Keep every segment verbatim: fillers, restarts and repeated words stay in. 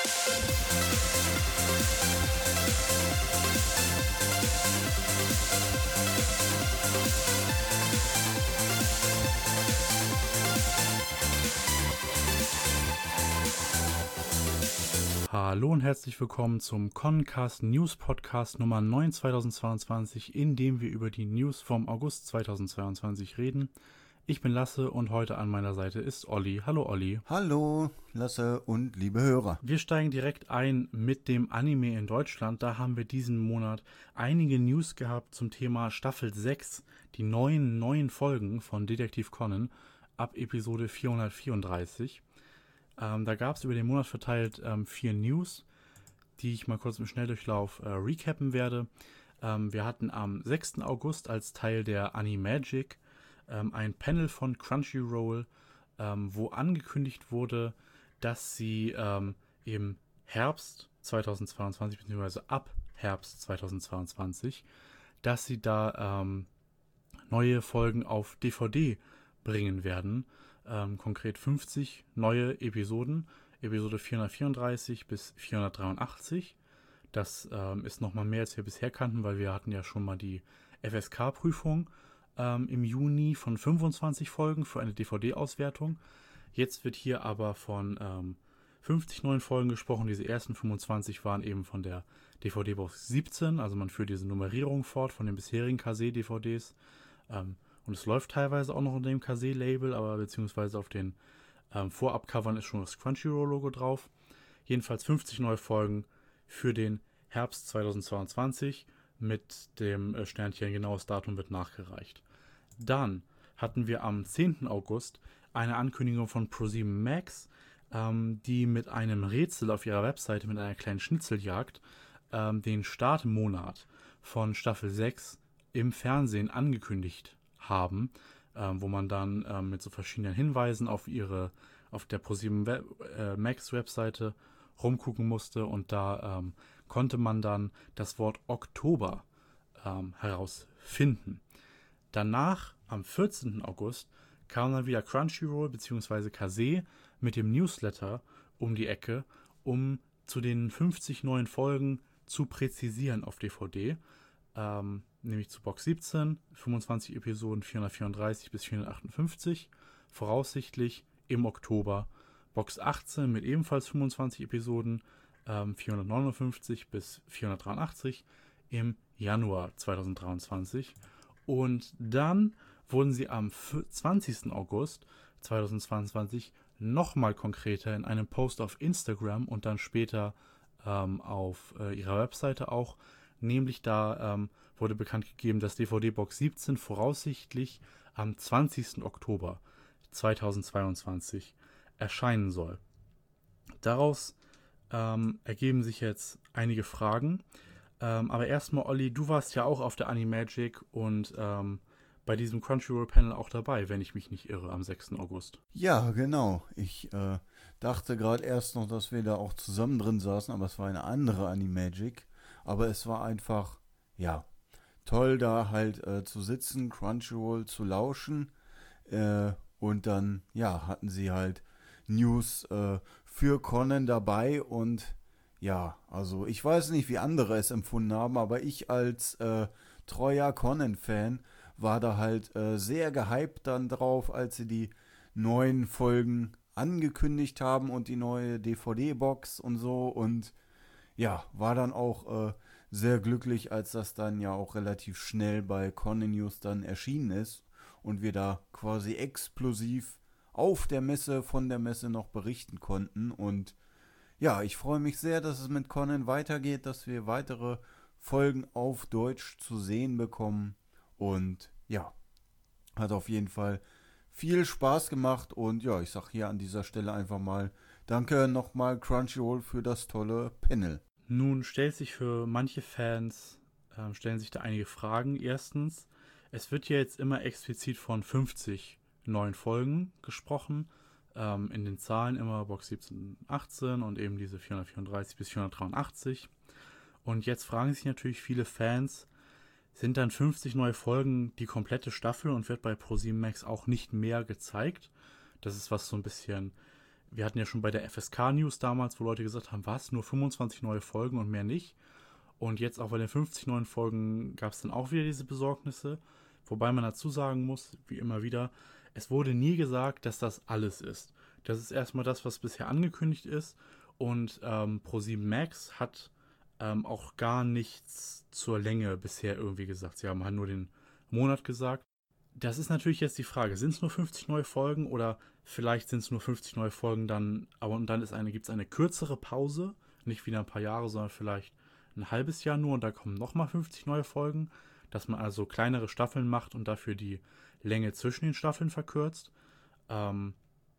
Hallo und herzlich willkommen zum Connencast News Podcast Nummer neun zweitausendzweiundzwanzig, in dem wir über die News vom August zweitausendzweiundzwanzig reden. Ich bin Lasse und heute an meiner Seite ist Olli. Hallo Olli. Hallo Lasse und liebe Hörer. Wir steigen direkt ein mit dem Anime in Deutschland. Da haben wir diesen Monat einige News gehabt zum Thema Staffel sechs, die neuen neuen Folgen von Detektiv Conan ab Episode vierhundertvierunddreißig. Ähm, da gab es über den Monat verteilt ähm, vier News, die ich mal kurz im Schnelldurchlauf äh, recappen werde. Ähm, wir hatten am sechsten August als Teil der Animagic ähm, ein Panel von Crunchyroll, ähm, wo angekündigt wurde, dass sie ähm, im Herbst zweitausendzweiundzwanzig, beziehungsweise ab Herbst zweitausendzweiundzwanzig, dass sie da ähm, neue Folgen auf D V D bringen werden. Ähm, konkret fünfzig neue Episoden, Episode vierhundertvierunddreißig bis vierhundertdreiundachtzig. Das ähm, ist nochmal mehr, als wir bisher kannten, weil wir hatten ja schon mal die F S K-Prüfung ähm, im Juni von fünfundzwanzig Folgen für eine D V D-Auswertung. Jetzt wird hier aber von ähm, fünfzig neuen Folgen gesprochen. Diese ersten fünfundzwanzig waren eben von der D V D-Box siebzehn, also man führt diese Nummerierung fort von den bisherigen K S-D V Ds. Ähm, Und es läuft teilweise auch noch unter dem K S-Label, aber beziehungsweise auf den ähm, Vorabcovern ist schon das Crunchyroll-Logo drauf. Jedenfalls fünfzig neue Folgen für den Herbst zweitausendzweiundzwanzig mit dem äh, Sternchen, genaues Datum wird nachgereicht. Dann hatten wir am zehnten August eine Ankündigung von ProSieben Max, ähm, die mit einem Rätsel auf ihrer Webseite, mit einer kleinen Schnitzeljagd, ähm, den Startmonat von Staffel sechs im Fernsehen angekündigt haben, ähm, wo man dann ähm, mit so verschiedenen Hinweisen auf ihre, auf der ProSieben Web, äh, Max Webseite rumgucken musste und da ähm, konnte man dann das Wort Oktober ähm, herausfinden. Danach, am vierzehnten August, kam dann wieder Crunchyroll bzw. K S E mit dem Newsletter um die Ecke, um zu den fünfzig neuen Folgen zu präzisieren auf D V D. Ähm, nämlich zu Box siebzehn, fünfundzwanzig Episoden vierhundertvierunddreißig bis vierhundertachtundfünfzig, voraussichtlich im Oktober. Box achtzehn mit ebenfalls fünfundzwanzig Episoden, ähm, vierhundertneunundfünfzig bis vierhundertdreiundachtzig im Januar zweitausenddreiundzwanzig. Und dann wurden sie am zwanzigsten August zweitausendzweiundzwanzig nochmal konkreter in einem Post auf Instagram und dann später ähm, auf äh, ihrer Webseite auch. Nämlich da ähm, wurde bekannt gegeben, dass D V D-Box siebzehn voraussichtlich am zwanzigsten Oktober zweitausendzweiundzwanzig erscheinen soll. Daraus ähm, ergeben sich jetzt einige Fragen. Ähm, aber erstmal, Olli, du warst ja auch auf der Animagic und ähm, bei diesem Crunchyroll-Panel auch dabei, wenn ich mich nicht irre, am sechsten August. Ja, genau. Ich äh, dachte gerade erst noch, dass wir da auch zusammen drin saßen, aber es war eine andere Animagic. Aber es war einfach, ja, toll da halt äh, zu sitzen, Crunchyroll zu lauschen. Äh, und dann, ja, hatten sie halt News äh, für Conan dabei. Und ja, also ich weiß nicht, wie andere es empfunden haben, aber ich als äh, treuer Conan-Fan war da halt äh, sehr gehypt dann drauf, als sie die neuen Folgen angekündigt haben und die neue D V D-Box und so. Und ja, war dann auch äh, sehr glücklich, als das dann ja auch relativ schnell bei Conan News dann erschienen ist und wir da quasi explosiv auf der Messe, von der Messe noch berichten konnten. Und ja, ich freue mich sehr, dass es mit Conan weitergeht, dass wir weitere Folgen auf Deutsch zu sehen bekommen. Und ja, hat auf jeden Fall viel Spaß gemacht. Und ja, ich sag hier an dieser Stelle einfach mal danke nochmal Crunchyroll für das tolle Panel. Nun stellt sich für manche Fans, äh, stellen sich da einige Fragen. Erstens, es wird ja jetzt immer explizit von fünfzig neuen Folgen gesprochen. Ähm, in den Zahlen immer Box siebzehn, achtzehn und eben diese vierhundertvierunddreißig bis vierhundertdreiundachtzig. Und jetzt fragen sich natürlich viele Fans, sind dann fünfzig neue Folgen die komplette Staffel und wird bei ProSieben Max auch nicht mehr gezeigt? Das ist was so ein bisschen wir hatten ja schon bei der F S K-News damals, wo Leute gesagt haben, was, nur fünfundzwanzig neue Folgen und mehr nicht. Und jetzt auch bei den fünfzig neuen Folgen gab es dann auch wieder diese Besorgnisse. Wobei man dazu sagen muss, wie immer wieder, es wurde nie gesagt, dass das alles ist. Das ist erstmal das, was bisher angekündigt ist. Und ähm, ProSieben Max hat ähm, auch gar nichts zur Länge bisher irgendwie gesagt. Sie haben halt nur den Monat gesagt. Das ist natürlich jetzt die Frage, sind es nur fünfzig neue Folgen oder vielleicht sind es nur fünfzig neue Folgen dann, aber und dann ist eine, gibt es eine kürzere Pause, nicht wieder ein paar Jahre, sondern vielleicht ein halbes Jahr nur und da kommen nochmal fünfzig neue Folgen, dass man also kleinere Staffeln macht und dafür die Länge zwischen den Staffeln verkürzt. Ähm,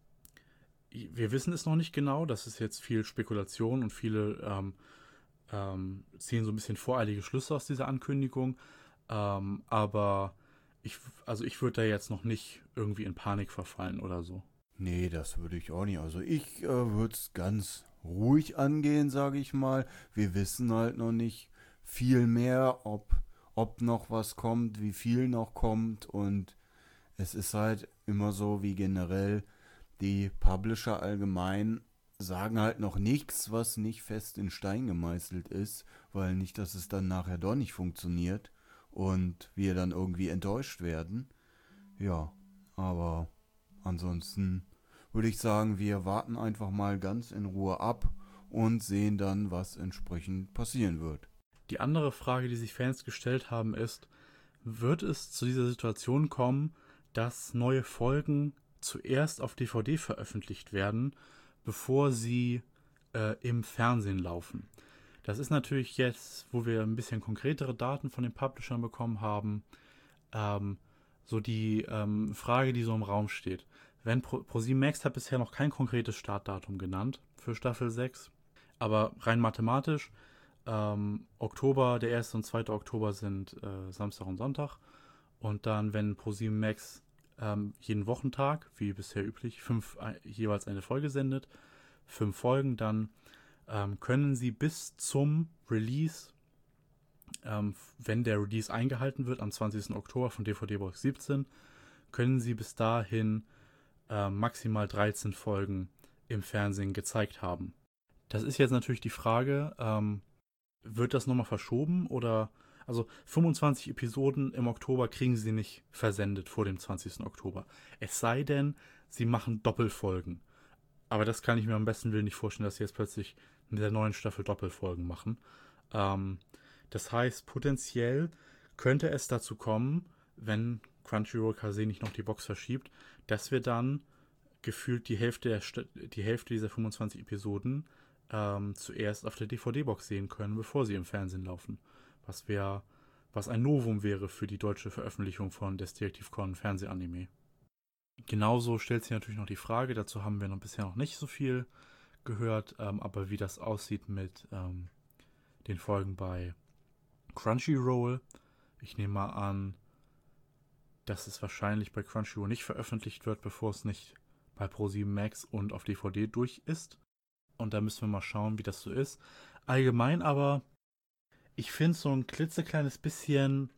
wir wissen es noch nicht genau, das ist jetzt viel Spekulation und viele ähm, ähm, ziehen so ein bisschen voreilige Schlüsse aus dieser Ankündigung, ähm, aber ich, also ich würde da jetzt noch nicht irgendwie in Panik verfallen oder so. Nee, das würde ich auch nicht. Also ich äh, würde es ganz ruhig angehen, sage ich mal. Wir wissen halt noch nicht viel mehr, ob, ob noch was kommt, wie viel noch kommt. Und es ist halt immer so wie generell, die Publisher allgemein sagen halt noch nichts, was nicht fest in Stein gemeißelt ist, weil nicht, dass es dann nachher doch nicht funktioniert und wir dann irgendwie enttäuscht werden. Ja, aber ansonsten würde ich sagen, wir warten einfach mal ganz in Ruhe ab und sehen dann, was entsprechend passieren wird. Die andere Frage, die sich Fans gestellt haben, ist, wird es zu dieser Situation kommen, dass neue Folgen zuerst auf D V D veröffentlicht werden, bevor sie äh, im Fernsehen laufen? Das ist natürlich jetzt, wo wir ein bisschen konkretere Daten von den Publishern bekommen haben, ähm, so die ähm, Frage, die so im Raum steht. Wenn Pro, ProSieben Max hat bisher noch kein konkretes Startdatum genannt für Staffel sechs, aber rein mathematisch, ähm, Oktober, der erste und zweite Oktober sind äh, Samstag und Sonntag. Und dann, wenn ProSieben Max ähm, jeden Wochentag, wie bisher üblich, fünf, äh, jeweils eine Folge sendet, fünf Folgen, dann ähm, können sie bis zum Release, ähm, wenn der Release eingehalten wird, am zwanzigsten Oktober von D V D Box siebzehn, können sie bis dahin äh, maximal dreizehn Folgen im Fernsehen gezeigt haben. Das ist jetzt natürlich die Frage, ähm, wird das nochmal verschoben oder, also fünfundzwanzig Episoden im Oktober kriegen sie nicht versendet vor dem zwanzigsten Oktober. Es sei denn, sie machen Doppelfolgen. Aber das kann ich mir am besten Willen nicht vorstellen, dass sie jetzt plötzlich in der neuen Staffel Doppelfolgen machen. Ähm, das heißt, potenziell könnte es dazu kommen, wenn Crunchyroll K S nicht noch die Box verschiebt, dass wir dann gefühlt die Hälfte, der St- die Hälfte dieser fünfundzwanzig Episoden ähm, zuerst auf der D V D-Box sehen können, bevor sie im Fernsehen laufen. Was wäre, was ein Novum wäre für die deutsche Veröffentlichung von des Detective Conan Fernsehanime. Genauso stellt sich natürlich noch die Frage, dazu haben wir noch bisher noch nicht so viel gehört, ähm, aber wie das aussieht mit ähm, den Folgen bei Crunchyroll. Ich nehme mal an, dass es wahrscheinlich bei Crunchyroll nicht veröffentlicht wird, bevor es nicht bei ProSieben Max und auf D V D durch ist. Und da müssen wir mal schauen, wie das so ist. Allgemein aber, ich finde so ein klitzekleines bisschen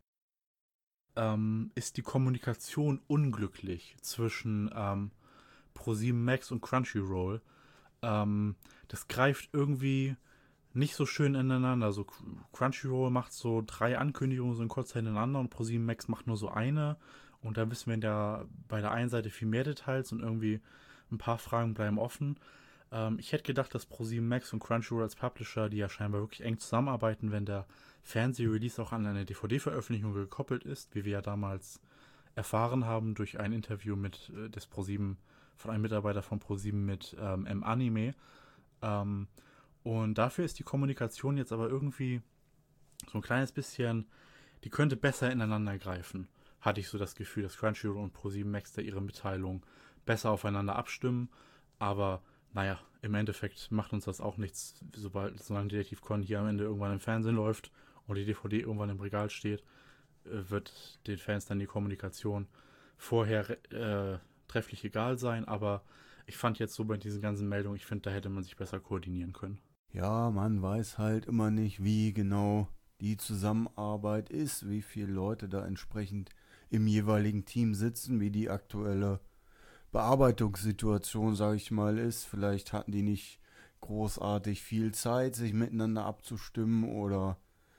ähm, ist die Kommunikation unglücklich zwischen ähm, ProSieben Max und Crunchyroll. Ähm, das greift irgendwie nicht so schön ineinander. Also Crunchyroll macht so drei Ankündigungen so in kurz hintereinander und ProSieben Max macht nur so eine. Und da wissen wir ja bei der einen Seite viel mehr Details und irgendwie ein paar Fragen bleiben offen. Ähm, ich hätte gedacht, dass ProSieben Max und Crunchyroll als Publisher, die ja scheinbar wirklich eng zusammenarbeiten, wenn der Fernseh-Release auch an eine D V D-Veröffentlichung gekoppelt ist, wie wir ja damals erfahren haben durch ein Interview mit äh, des ProSieben, von einem Mitarbeiter von ProSieben mit ähm, M-Anime. Ähm, und dafür ist die Kommunikation jetzt aber irgendwie so ein kleines bisschen, die könnte besser ineinander greifen. Hatte ich so das Gefühl, dass Crunchyroll und ProSieben Max da ihre Mitteilung besser aufeinander abstimmen. Aber naja, im Endeffekt macht uns das auch nichts, sobald solange Detective Conan hier am Ende irgendwann im Fernsehen läuft und die D V D irgendwann im Regal steht, wird den Fans dann die Kommunikation vorher äh, trefflich egal sein. Aber ich fand jetzt so bei diesen ganzen Meldungen, ich finde, da hätte man sich besser koordinieren können. Ja, man weiß halt immer nicht, wie genau die Zusammenarbeit ist, wie viele Leute da entsprechend im jeweiligen Team sitzen, wie die aktuelle Bearbeitungssituation, sage ich mal, ist. Vielleicht hatten die nicht großartig viel Zeit, sich miteinander abzustimmen oder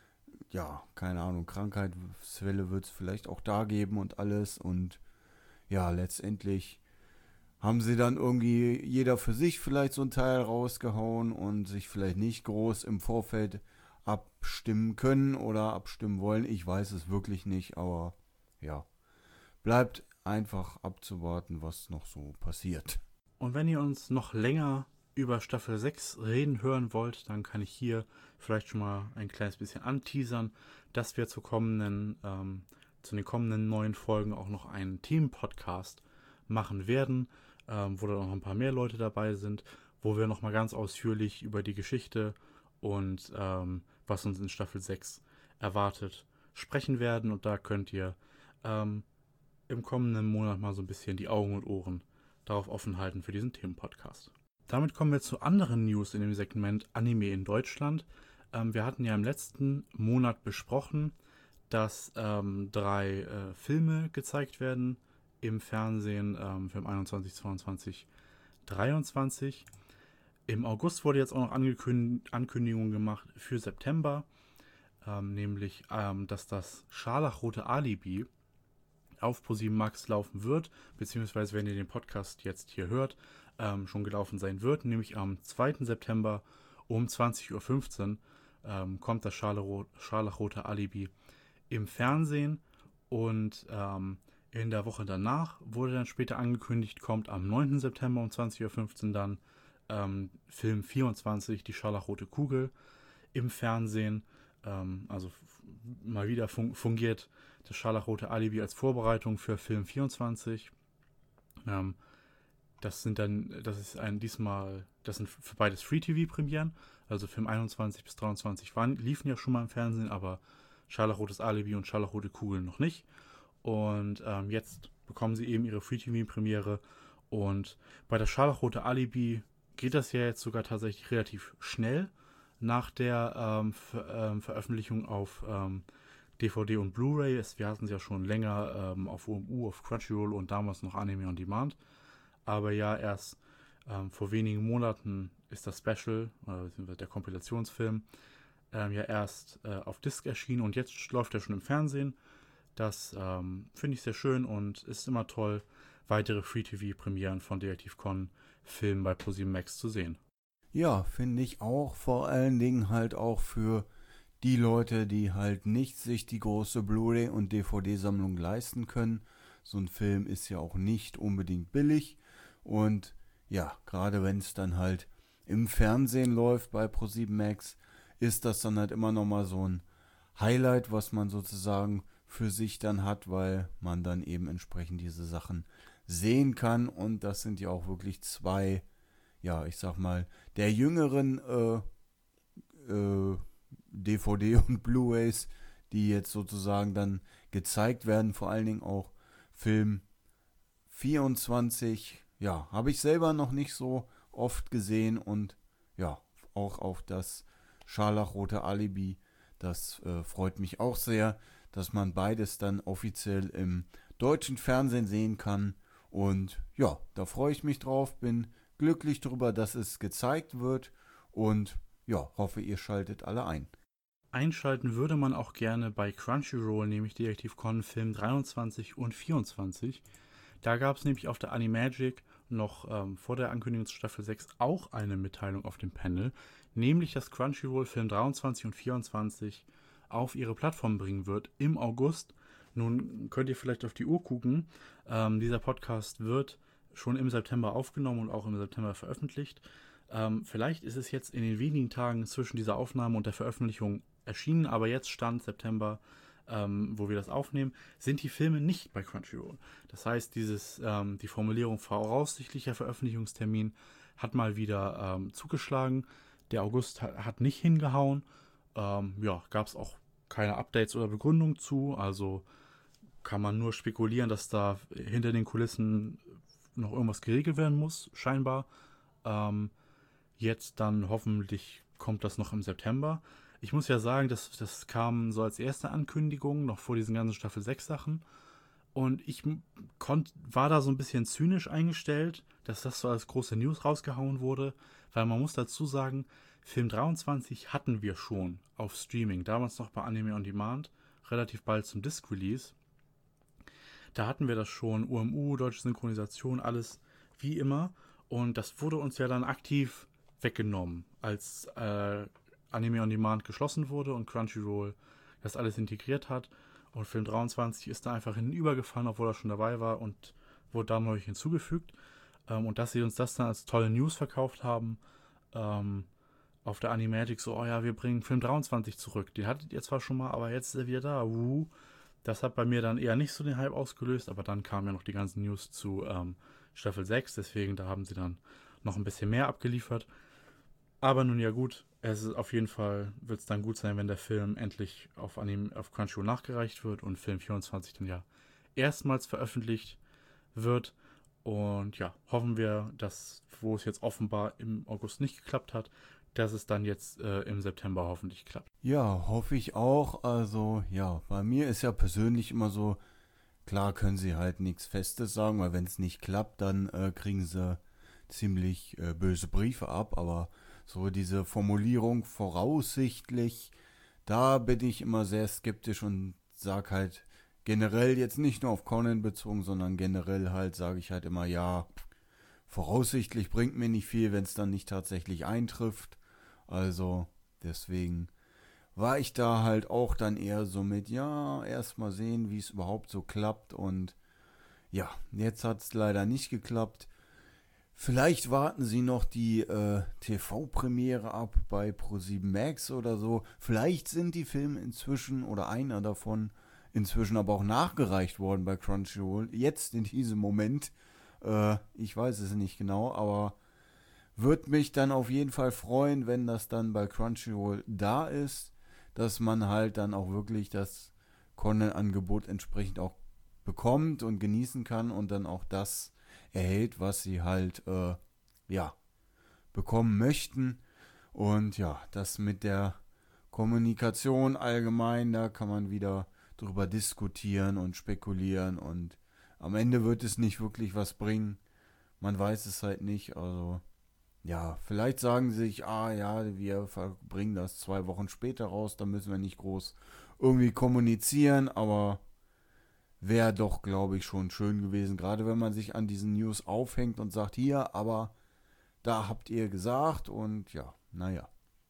ja, keine Ahnung, Krankheitsfälle wird es vielleicht auch da geben und alles. Und ja, letztendlich haben sie dann irgendwie jeder für sich vielleicht so ein Teil rausgehauen und sich vielleicht nicht groß im Vorfeld abstimmen können oder abstimmen wollen. Ich weiß es wirklich nicht, aber ja, bleibt einfach abzuwarten, was noch so passiert. Und wenn ihr uns noch länger über Staffel sechs reden hören wollt, dann kann ich hier vielleicht schon mal ein kleines bisschen anteasern, dass wir zu kommenden, ähm, zu den kommenden neuen Folgen auch noch einen Themenpodcast machen werden, ähm, wo dann noch ein paar mehr Leute dabei sind, wo wir nochmal ganz ausführlich über die Geschichte und ähm, was uns in Staffel sechs erwartet sprechen werden. Und da könnt ihr ähm, im kommenden Monat mal so ein bisschen die Augen und Ohren darauf offen halten für diesen Themenpodcast. Damit kommen wir zu anderen News in dem Segment Anime in Deutschland. Ähm, wir hatten ja im letzten Monat besprochen, dass ähm, drei äh, Filme gezeigt werden im Fernsehen ähm, für im einundzwanzig, zweiundzwanzig, dreiundzwanzig. Im August wurde jetzt auch noch Angekünd- Ankündigung gemacht für September, ähm, nämlich, ähm, dass das Scharlachrote Alibi auf ProSieben Max laufen wird, beziehungsweise wenn ihr den Podcast jetzt hier hört, ähm, schon gelaufen sein wird, nämlich am zweiten September um zwanzig Uhr fünfzehn ähm, kommt das Scharlachro- Scharlachrote Alibi im Fernsehen und ähm, in der Woche danach wurde dann später angekündigt, kommt am neunten September um zwanzig Uhr fünfzehn dann ähm, Film vierundzwanzig, die Scharlachrote Kugel im Fernsehen. Ähm, also f- mal wieder fun- fungiert das Scharlachrote Alibi als Vorbereitung für Film vierundzwanzig. Ähm, das sind dann, das ist ein diesmal, das sind für beides Free-T V-Premieren. Also Film einundzwanzig bis dreiundzwanzig waren, liefen ja schon mal im Fernsehen, aber Scharlachrotes Alibi und Scharlachrote Kugel noch nicht. Und ähm, jetzt bekommen sie eben ihre Free-T V-Premiere. Und bei der Scharlachrote Alibi geht das ja jetzt sogar tatsächlich relativ schnell nach der ähm, Ver ähm, Veröffentlichung auf ähm, D V D und Blu-ray. Es- Wir hatten es ja schon länger ähm, auf O M U, auf Crunchyroll und damals noch Anime on Demand. Aber ja, erst ähm, vor wenigen Monaten ist das Special, äh, der Kompilationsfilm, ähm, ja erst äh, auf Disc erschienen und jetzt läuft er schon im Fernsehen. Das ähm, finde ich sehr schön und ist immer toll, weitere Free-T V-Premieren von Detektiv Conan Filmen bei ProSieben Max zu sehen. Ja, finde ich auch, vor allen Dingen halt auch für die Leute, die halt nicht sich die große Blu-ray und D V D-Sammlung leisten können. So ein Film ist ja auch nicht unbedingt billig und ja, gerade wenn es dann halt im Fernsehen läuft bei ProSieben Max, ist das dann halt immer nochmal so ein Highlight, was man sozusagen für sich dann hat, weil man dann eben entsprechend diese Sachen sehen kann und das sind ja auch wirklich zwei, ja, ich sag mal, der jüngeren äh, äh, D V D und Blu-rays, die jetzt sozusagen dann gezeigt werden, vor allen Dingen auch Film vierundzwanzig, ja, habe ich selber noch nicht so oft gesehen und ja, auch auf das Scharlachrote Alibi, das äh, freut mich auch sehr, dass man beides dann offiziell im deutschen Fernsehen sehen kann und ja, da freue ich mich drauf, bin glücklich darüber, dass es gezeigt wird und ja, hoffe, ihr schaltet alle ein. Einschalten würde man auch gerne bei Crunchyroll, nämlich Detektiv Conan Film dreiundzwanzig und vierundzwanzig. Da gab es nämlich auf der Animagic noch ähm, vor der Ankündigung zu Staffel sechs auch eine Mitteilung auf dem Panel, nämlich dass Crunchyroll Film dreiundzwanzig und vierundzwanzig auf ihre Plattform bringen wird im August. Nun könnt ihr vielleicht auf die Uhr gucken. Ähm, dieser Podcast wird schon im September aufgenommen und auch im September veröffentlicht. Ähm, vielleicht ist es jetzt in den wenigen Tagen zwischen dieser Aufnahme und der Veröffentlichung erschienen, aber jetzt Stand September, ähm, wo wir das aufnehmen, sind die Filme nicht bei Crunchyroll. Das heißt, dieses, ähm, die Formulierung voraussichtlicher Veröffentlichungstermin hat mal wieder ähm, zugeschlagen. Der August hat, hat nicht hingehauen. Ähm, ja, gab es auch keine Updates oder Begründung zu. Also kann man nur spekulieren, dass da hinter den Kulissen noch irgendwas geregelt werden muss, scheinbar. Ähm, jetzt dann hoffentlich kommt das noch im September. Ich muss ja sagen, das, das kam so als erste Ankündigung, noch vor diesen ganzen Staffel sechs Sachen. Und ich konnt, war da so ein bisschen zynisch eingestellt, dass das so als große News rausgehauen wurde, weil man muss dazu sagen, Film dreiundzwanzig hatten wir schon auf Streaming, damals noch bei Anime on Demand, relativ bald zum Disc-Release. Da hatten wir das schon, U M U, deutsche Synchronisation, alles wie immer. Und das wurde uns ja dann aktiv weggenommen, als äh, Anime on Demand geschlossen wurde und Crunchyroll das alles integriert hat. Und Film dreiundzwanzig ist da einfach hinübergefallen, obwohl er schon dabei war und wurde dann neu hinzugefügt. Ähm, und dass sie uns das dann als tolle News verkauft haben, ähm, auf der Animagic so, oh ja, wir bringen Film dreiundzwanzig zurück. Den hattet ihr zwar schon mal, aber jetzt ist er wieder da. Uh. Das hat bei mir dann eher nicht so den Hype ausgelöst, aber dann kamen ja noch die ganzen News zu ähm, Staffel sechs, deswegen da haben sie dann noch ein bisschen mehr abgeliefert. Aber nun ja gut, es ist auf jeden Fall, wird es dann gut sein, wenn der Film endlich auf, Anim, auf Crunchyroll nachgereicht wird und Film vierundzwanzig dann ja erstmals veröffentlicht wird. Und ja, hoffen wir, dass, wo es jetzt offenbar im August nicht geklappt hat, dass es dann jetzt äh, im September hoffentlich klappt. Ja, hoffe ich auch. Also, ja, bei mir ist ja persönlich immer so, klar können sie halt nichts Festes sagen, weil wenn es nicht klappt, dann äh, kriegen sie ziemlich äh, böse Briefe ab. Aber so diese Formulierung voraussichtlich, da bin ich immer sehr skeptisch und sag halt generell jetzt nicht nur auf Conan bezogen, sondern generell halt sage ich halt immer, ja, voraussichtlich bringt mir nicht viel, wenn es dann nicht tatsächlich eintrifft. Also deswegen war ich da halt auch dann eher so mit, ja, erstmal sehen, wie es überhaupt so klappt. Und ja, jetzt hat es leider nicht geklappt. Vielleicht warten sie noch die äh, T V-Premiere ab bei ProSieben Max oder so. Vielleicht sind die Filme inzwischen oder einer davon inzwischen aber auch nachgereicht worden bei Crunchyroll. Jetzt in diesem Moment. Äh, ich weiß es nicht genau, aber würde mich dann auf jeden Fall freuen, wenn das dann bei Crunchyroll da ist, dass man halt dann auch wirklich das Conan-Angebot entsprechend auch bekommt und genießen kann und dann auch das erhält, was sie halt, äh, ja, bekommen möchten. Und ja, das mit der Kommunikation allgemein, da kann man wieder drüber diskutieren und spekulieren und am Ende wird es nicht wirklich was bringen. Man weiß es halt nicht, also ja, vielleicht sagen sie sich, ah ja, wir bringen das zwei Wochen später raus, da müssen wir nicht groß irgendwie kommunizieren, aber wäre doch, glaube ich, schon schön gewesen, gerade wenn man sich an diesen News aufhängt und sagt, hier, aber da habt ihr gesagt und ja, naja.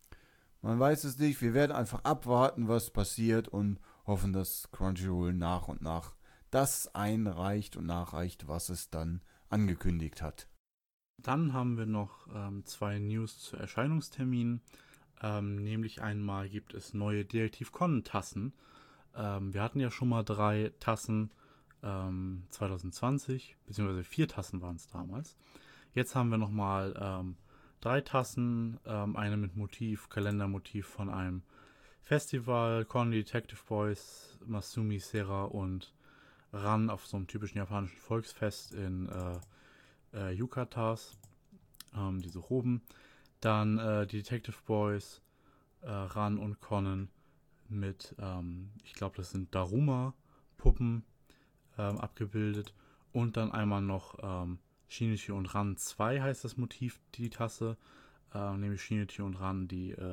Man weiß es nicht, wir werden einfach abwarten, was passiert und hoffen, dass Crunchyroll nach und nach das einreicht und nachreicht, was es dann angekündigt hat. Dann haben wir noch ähm, zwei News zu Erscheinungsterminen. Ähm, nämlich einmal gibt es neue Detektiv Conan-Tassen. Ähm, wir hatten ja schon mal drei Tassen ähm, zwanzig zwanzig, beziehungsweise vier Tassen waren es damals. Jetzt haben wir nochmal ähm, drei Tassen, ähm, eine mit Motiv, Kalendermotiv von einem Festival, Conan Detective Boys, Masumi Sera und Ran auf so einem typischen japanischen Volksfest in äh, äh, Yukatas, ähm, diese Roben. Dann äh, die Detective Boys, äh, Ran und Conan mit, ähm, ich glaube, das sind Daruma-Puppen ähm, abgebildet. Und dann einmal noch ähm, Shinichi und Ran zwei heißt das Motiv, die Tasse. Äh, nämlich Shinichi und Ran, die äh,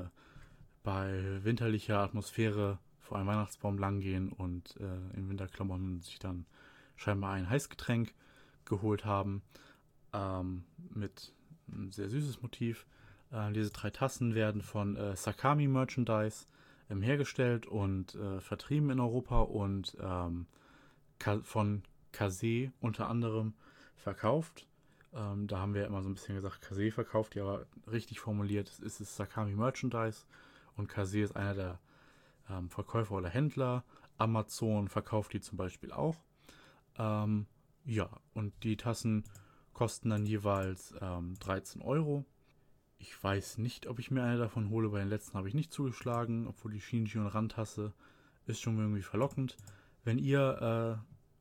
bei winterlicher Atmosphäre vor einem Weihnachtsbaum langgehen und äh, in Winterklamotten sich dann scheinbar ein Heißgetränk geholt haben. Ähm, mit ein sehr süßes Motiv. Äh, diese drei Tassen werden von äh, Sakami Merchandise ähm, hergestellt und äh, vertrieben in Europa und ähm, Ka- von Kase unter anderem verkauft. Ähm, da haben wir immer so ein bisschen gesagt, Kase verkauft, die aber richtig formuliert ist es Sakami Merchandise und Kase ist einer der ähm, Verkäufer oder Händler. Amazon verkauft die zum Beispiel auch. Ähm, ja, und die Tassen kosten dann jeweils ähm, dreizehn Euro. Ich weiß nicht, ob ich mir eine davon hole, bei den letzten habe ich nicht zugeschlagen, obwohl die Shinichi und Ran-Tasse ist schon irgendwie verlockend. Wenn ihr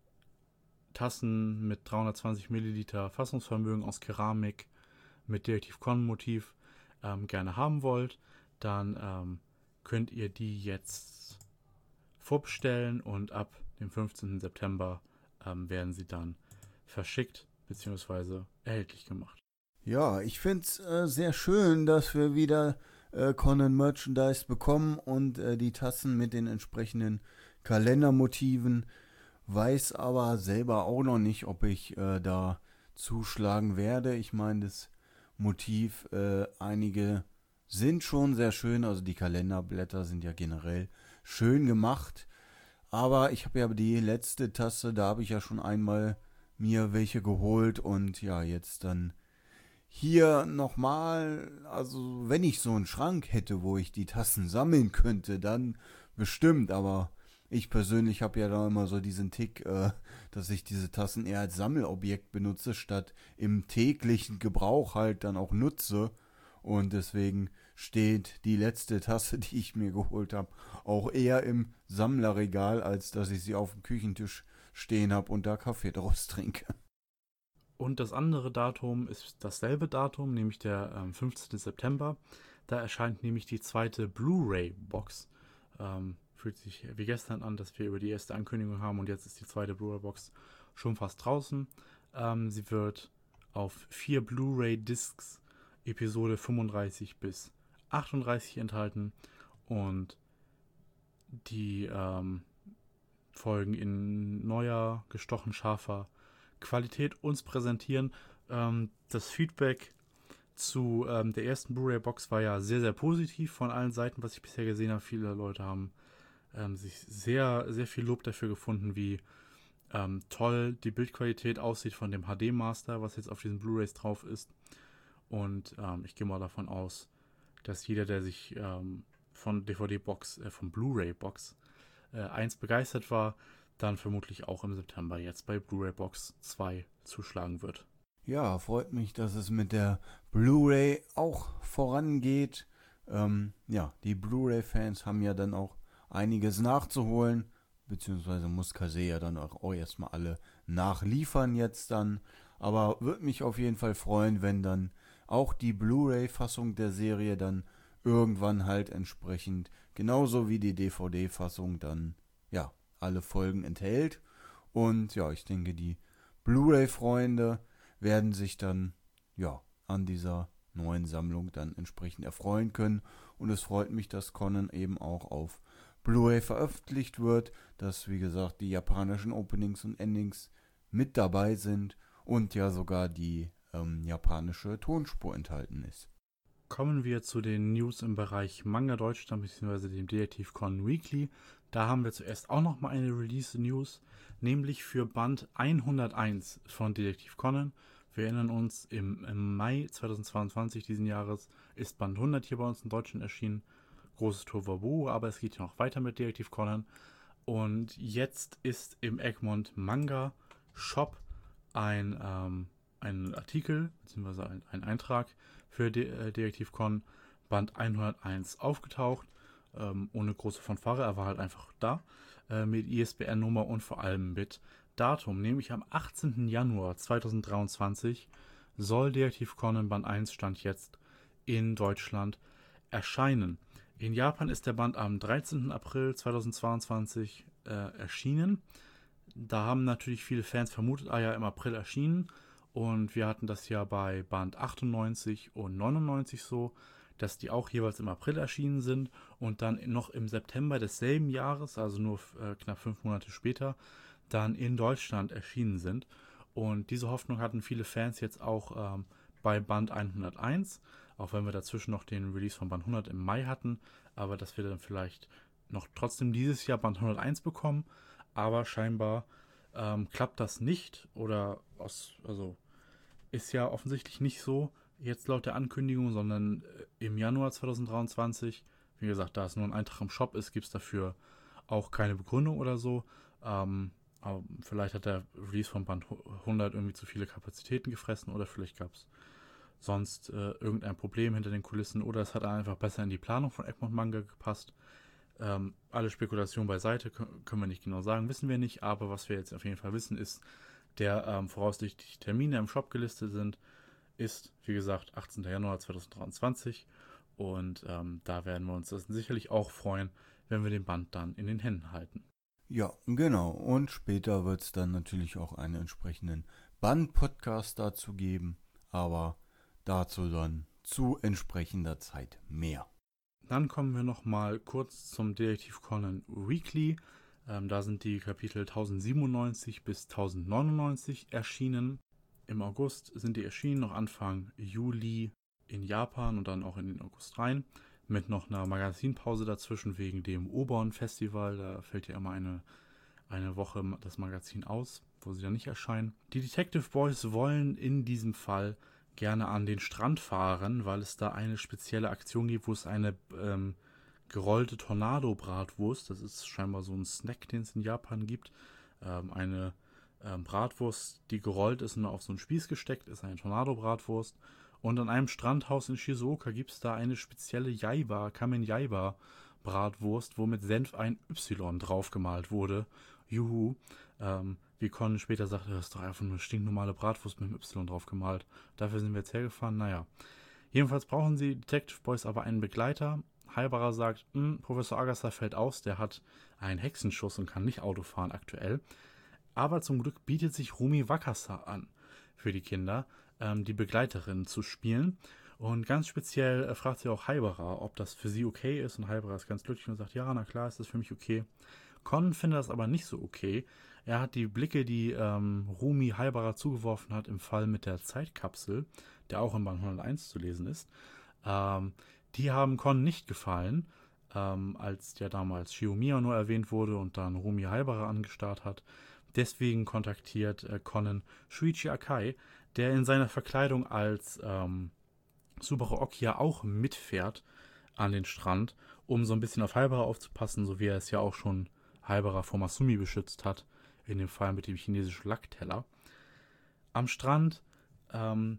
äh, Tassen mit dreihundertzwanzig Milliliter Fassungsvermögen aus Keramik mit Detektiv Conan-Motiv ähm, gerne haben wollt, dann ähm, könnt ihr die jetzt vorbestellen und ab dem fünfzehnten September ähm, werden sie dann verschickt bzw. erhältlich gemacht. Ja, ich finde es äh, sehr schön, dass wir wieder äh, Conan Merchandise bekommen und äh, die Tassen mit den entsprechenden Kalendermotiven. Weiß aber selber auch noch nicht, ob ich äh, da zuschlagen werde. Ich meine, das Motiv, äh, einige sind schon sehr schön, also die Kalenderblätter sind ja generell schön gemacht. Aber ich habe ja die letzte Tasse, da habe ich ja schon einmal mir welche geholt und ja, jetzt dann hier nochmal, also wenn ich so einen Schrank hätte, wo ich die Tassen sammeln könnte, dann bestimmt, aber ich persönlich habe ja da immer so diesen Tick, äh, dass ich diese Tassen eher als Sammelobjekt benutze, statt im täglichen Gebrauch halt dann auch nutze. Und deswegen steht die letzte Tasse, die ich mir geholt habe, auch eher im Sammlerregal, als dass ich sie auf dem Küchentisch stehen habe und da Kaffee draus trinke. Und das andere Datum ist dasselbe Datum, nämlich der ähm, fünfzehnten September. Da erscheint nämlich die zweite Blu-ray-Box. Ähm, fühlt sich wie gestern an, dass wir über die erste Ankündigung haben und jetzt ist die zweite Blu-ray-Box schon fast draußen. Ähm, sie wird auf vier Blu-ray-Discs Episode fünfunddreißig bis achtunddreißig enthalten und die ähm, Folgen in neuer, gestochen scharfer Qualität uns präsentieren. Ähm, das Feedback zu ähm, der ersten Blu-ray-Box war ja sehr, sehr positiv von allen Seiten, was ich bisher gesehen habe. Viele Leute haben ähm, sich sehr, sehr viel Lob dafür gefunden, wie ähm, toll die Bildqualität aussieht von dem H D-Master, was jetzt auf diesen Blu-rays drauf ist. Und ähm, ich gehe mal davon aus, dass jeder, der sich ähm, von D V D-Box, äh, von Blu-ray-Box äh, eins begeistert war, dann vermutlich auch im September jetzt bei Blu-ray-Box zwei zuschlagen wird. Ja, freut mich, dass es mit der Blu-ray auch vorangeht. Ähm, ja, die Blu-ray-Fans haben ja dann auch einiges nachzuholen, beziehungsweise muss Kase ja dann auch, auch erstmal alle nachliefern jetzt dann. Aber würde mich auf jeden Fall freuen, wenn dann auch die Blu-ray-Fassung der Serie dann irgendwann halt entsprechend, genauso wie die D V D-Fassung dann, ja, alle Folgen enthält. Und ja, ich denke, die Blu-ray-Freunde werden sich dann, ja, an dieser neuen Sammlung dann entsprechend erfreuen können. Und es freut mich, dass Conan eben auch auf Blu-ray veröffentlicht wird, dass, wie gesagt, die japanischen Openings und Endings mit dabei sind und ja sogar die ähm, japanische Tonspur enthalten ist. Kommen wir zu den News im Bereich Manga Deutschland bzw. dem Detektiv Conan Weekly. Da haben wir zuerst auch nochmal eine Release-News, nämlich für Band hunderteins von Detektiv Conan. Wir erinnern uns, im, im Mai zweitausendzweiundzwanzig diesen Jahres ist Band hundert hier bei uns in Deutschland erschienen. Großes Tohuwabohu, aber es geht ja noch weiter mit Detektiv Conan. Und jetzt ist im Egmont Manga Shop ein, ähm, ein Artikel bzw. Ein, ein Eintrag für De- äh, Detektiv Conan Band hunderteins aufgetaucht. Ähm, ohne große Fanfare, er war halt einfach da. Äh, mit I S B N-Nummer und vor allem mit Datum, nämlich am achtzehnten Januar zweitausenddreiundzwanzig soll Detektiv Conan Band eins Stand jetzt in Deutschland erscheinen. In Japan ist der Band am dreizehnten April zweitausendzweiundzwanzig äh, erschienen. Da haben natürlich viele Fans vermutet, ah ja, im April erschienen. Und wir hatten das ja bei Band achtundneunzig und neunundneunzig so, dass die auch jeweils im April erschienen sind und dann noch im September desselben Jahres, also nur äh, knapp fünf Monate später, dann in Deutschland erschienen sind. Und diese Hoffnung hatten viele Fans jetzt auch ähm, bei Band hunderteins, auch wenn wir dazwischen noch den Release von Band hundert im Mai hatten, aber dass wir dann vielleicht noch trotzdem dieses Jahr Band hunderteins bekommen, aber scheinbar ähm, klappt das nicht oder aus, also ist ja offensichtlich nicht so jetzt laut der Ankündigung, sondern äh, im Januar zweitausenddreiundzwanzig. Wie gesagt, da es nur ein Eintrag im Shop ist, gibt es dafür auch keine Begründung oder so. Ähm, aber vielleicht hat der Release von Band hundert irgendwie zu viele Kapazitäten gefressen oder vielleicht gab es sonst äh, irgendein Problem hinter den Kulissen oder es hat einfach besser in die Planung von Egmont Manga gepasst. Ähm, alle Spekulationen beiseite können wir nicht genau sagen, wissen wir nicht, aber was wir jetzt auf jeden Fall wissen ist, der ähm, voraussichtlich Termine im Shop gelistet sind, ist, wie gesagt, achtzehnten Januar zweitausenddreiundzwanzig und ähm, da werden wir uns das sicherlich auch freuen, wenn wir den Band dann in den Händen halten. Ja, genau. Und später wird es dann natürlich auch einen entsprechenden Band-Podcast dazu geben, aber dazu dann zu entsprechender Zeit mehr. Dann kommen wir nochmal kurz zum Detektiv Conan Weekly. Ähm, da sind die Kapitel tausendsiebenundneunzig bis tausendneunundneunzig erschienen. Im August sind die erschienen, noch Anfang Juli in Japan und dann auch in den August rein. Mit noch einer Magazinpause dazwischen wegen dem Obon-Festival. Da fällt ja immer eine, eine Woche das Magazin aus, wo sie dann nicht erscheinen. Die Detective Boys wollen in diesem Fall gerne an den Strand fahren, weil es da eine spezielle Aktion gibt, wo es eine ähm, gerollte Tornado-Bratwurst, das ist scheinbar so ein Snack, den es in Japan gibt, ähm, eine ähm, Bratwurst, die gerollt ist und auf so einen Spieß gesteckt ist, eine Tornado-Bratwurst. Und an einem Strandhaus in Shizuoka gibt es da eine spezielle Jaiba, Kamen Jaiba Bratwurst, wo mit Senf ein Y draufgemalt wurde. Juhu. Ähm, wie Conan später sagte, das ist doch einfach eine stinknormale Bratwurst mit einem Y draufgemalt. Dafür sind wir jetzt hergefahren, naja. Jedenfalls brauchen sie Detective Boys aber einen Begleiter. Halberer sagt, Professor Agasser fällt aus, der hat einen Hexenschuss und kann nicht Auto fahren aktuell. Aber zum Glück bietet sich Rumi Wakasa an für die Kinder, ähm, die Begleiterin zu spielen. Und ganz speziell äh, fragt sie auch Halberer, ob das für sie okay ist. Und Halberer ist ganz glücklich und sagt, ja, na klar, ist das für mich okay. Conan findet das aber nicht so okay. Er hat die Blicke, die ähm, Rumi Halberer zugeworfen hat im Fall mit der Zeitkapsel, der auch im Band hunderteins zu lesen ist, ähm, die haben Conan nicht gefallen, ähm, als ja damals Shinomiya nur erwähnt wurde und dann Rumi Halberer angestarrt hat. Deswegen kontaktiert äh, Conan Shuichi Akai, der in seiner Verkleidung als ähm, Subaru Okia auch mitfährt an den Strand, um so ein bisschen auf Halberer aufzupassen, so wie er es ja auch schon Halberer vor Masumi beschützt hat, in dem Fall mit dem chinesischen Lackteller. Am Strand, ähm,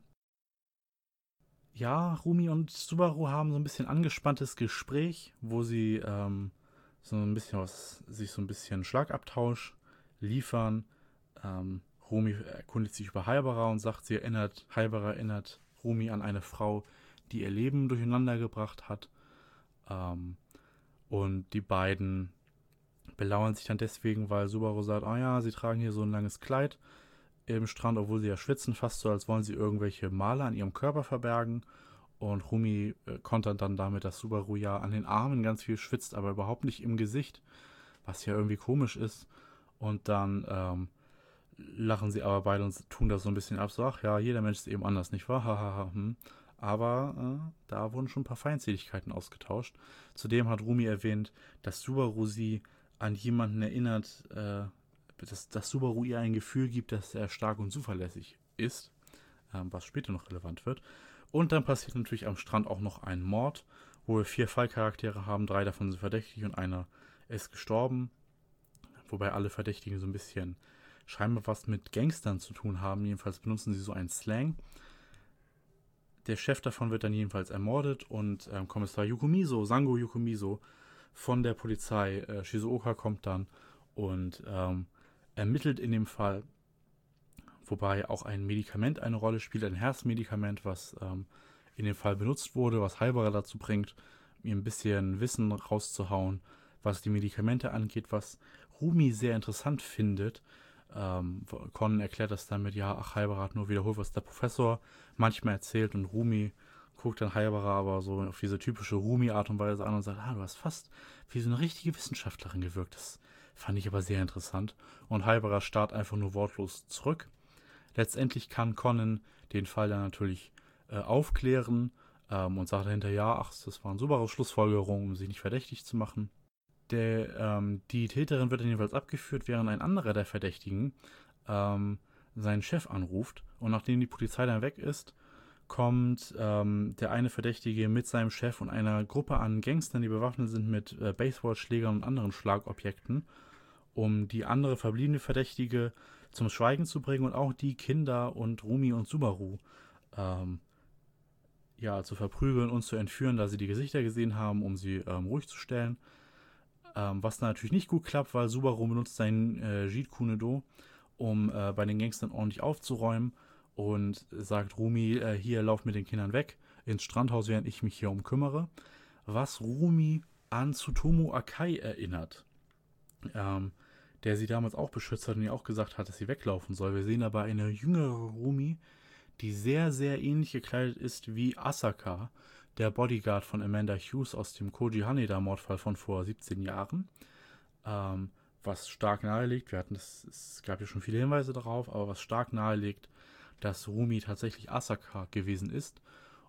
ja, Rumi und Subaru haben so ein bisschen angespanntes Gespräch, wo sie ähm, so ein bisschen was, sich so ein bisschen Schlagabtausch liefern. Ähm, Rumi erkundigt sich über Halberer und sagt, sie erinnert, Halberer erinnert Rumi an eine Frau, die ihr Leben durcheinander gebracht hat. Ähm, und die beiden belauern sich dann deswegen, weil Subaru sagt, ah ja, sie tragen hier so ein langes Kleid im Strand, obwohl sie ja schwitzen, fast so, als wollen sie irgendwelche Male an ihrem Körper verbergen. Und Rumi äh, kontert dann damit, dass Subaru ja an den Armen ganz viel schwitzt, aber überhaupt nicht im Gesicht, was ja irgendwie komisch ist. Und dann ähm, lachen sie aber beide und tun das so ein bisschen ab, so, ach ja, jeder Mensch ist eben anders, nicht wahr? Hahaha. hm. Aber äh, da wurden schon ein paar Feindseligkeiten ausgetauscht. Zudem hat Rumi erwähnt, dass Subaru sie an jemanden erinnert, äh, dass, dass Subaru ihr ein Gefühl gibt, dass er stark und zuverlässig ist, äh, was später noch relevant wird. Und dann passiert natürlich am Strand auch noch ein Mord, wo wir vier Fallcharaktere haben, drei davon sind verdächtig und einer ist gestorben. Wobei alle Verdächtigen so ein bisschen scheinbar was mit Gangstern zu tun haben. Jedenfalls benutzen sie so einen Slang. Der Chef davon wird dann jedenfalls ermordet und ähm, Kommissar Yukumiso, Sango Yukumiso von der Polizei äh, Shizuoka kommt dann und ähm, ermittelt in dem Fall, wobei auch ein Medikament eine Rolle spielt, ein Herzmedikament, was ähm, in dem Fall benutzt wurde, was Halberer dazu bringt, mir ein bisschen Wissen rauszuhauen, was die Medikamente angeht, was Rumi sehr interessant findet. Ähm, Conan erklärt das dann mit, ja, ach, Halberer hat nur wiederholt, was der Professor manchmal erzählt und Rumi guckt dann Halberer aber so auf diese typische Rumi-Art und Weise an und sagt, ah, du hast fast wie so eine richtige Wissenschaftlerin gewirkt. Das fand ich aber sehr interessant. Und Halberer starrt einfach nur wortlos zurück. Letztendlich kann Conan den Fall dann natürlich äh, aufklären ähm, und sagt dahinter, ja, ach, das waren Subarus Schlussfolgerungen, um sich nicht verdächtig zu machen. Der, ähm, die Täterin wird dann jedenfalls abgeführt, während ein anderer der Verdächtigen ähm, seinen Chef anruft. Und nachdem die Polizei dann weg ist, kommt ähm, der eine Verdächtige mit seinem Chef und einer Gruppe an Gangstern, die bewaffnet sind mit äh, Baseballschlägern und anderen Schlagobjekten, um die andere verbliebene Verdächtige zum Schweigen zu bringen und auch die Kinder und Rumi und Subaru ähm, ja, zu verprügeln und zu entführen, da sie die Gesichter gesehen haben, um sie ähm, ruhig zu stellen. Ähm, was da natürlich nicht gut klappt, weil Subaru benutzt seinen äh, Jeet Kune Do, um äh, bei den Gangstern ordentlich aufzuräumen und sagt Rumi, äh, hier, lauf mit den Kindern weg ins Strandhaus, während ich mich hier um kümmere. Was Rumi an Tsutomu Akai erinnert. Ähm, der sie damals auch beschützt hat und ihr auch gesagt hat, dass sie weglaufen soll. Wir sehen aber eine jüngere Rumi, die sehr, sehr ähnlich gekleidet ist wie Asaka, der Bodyguard von Amanda Hughes aus dem Koji Haneda-Mordfall von vor siebzehn Jahren. Ähm, was stark nahelegt, wir hatten das, es gab ja schon viele Hinweise darauf, aber was stark nahelegt, dass Rumi tatsächlich Asaka gewesen ist.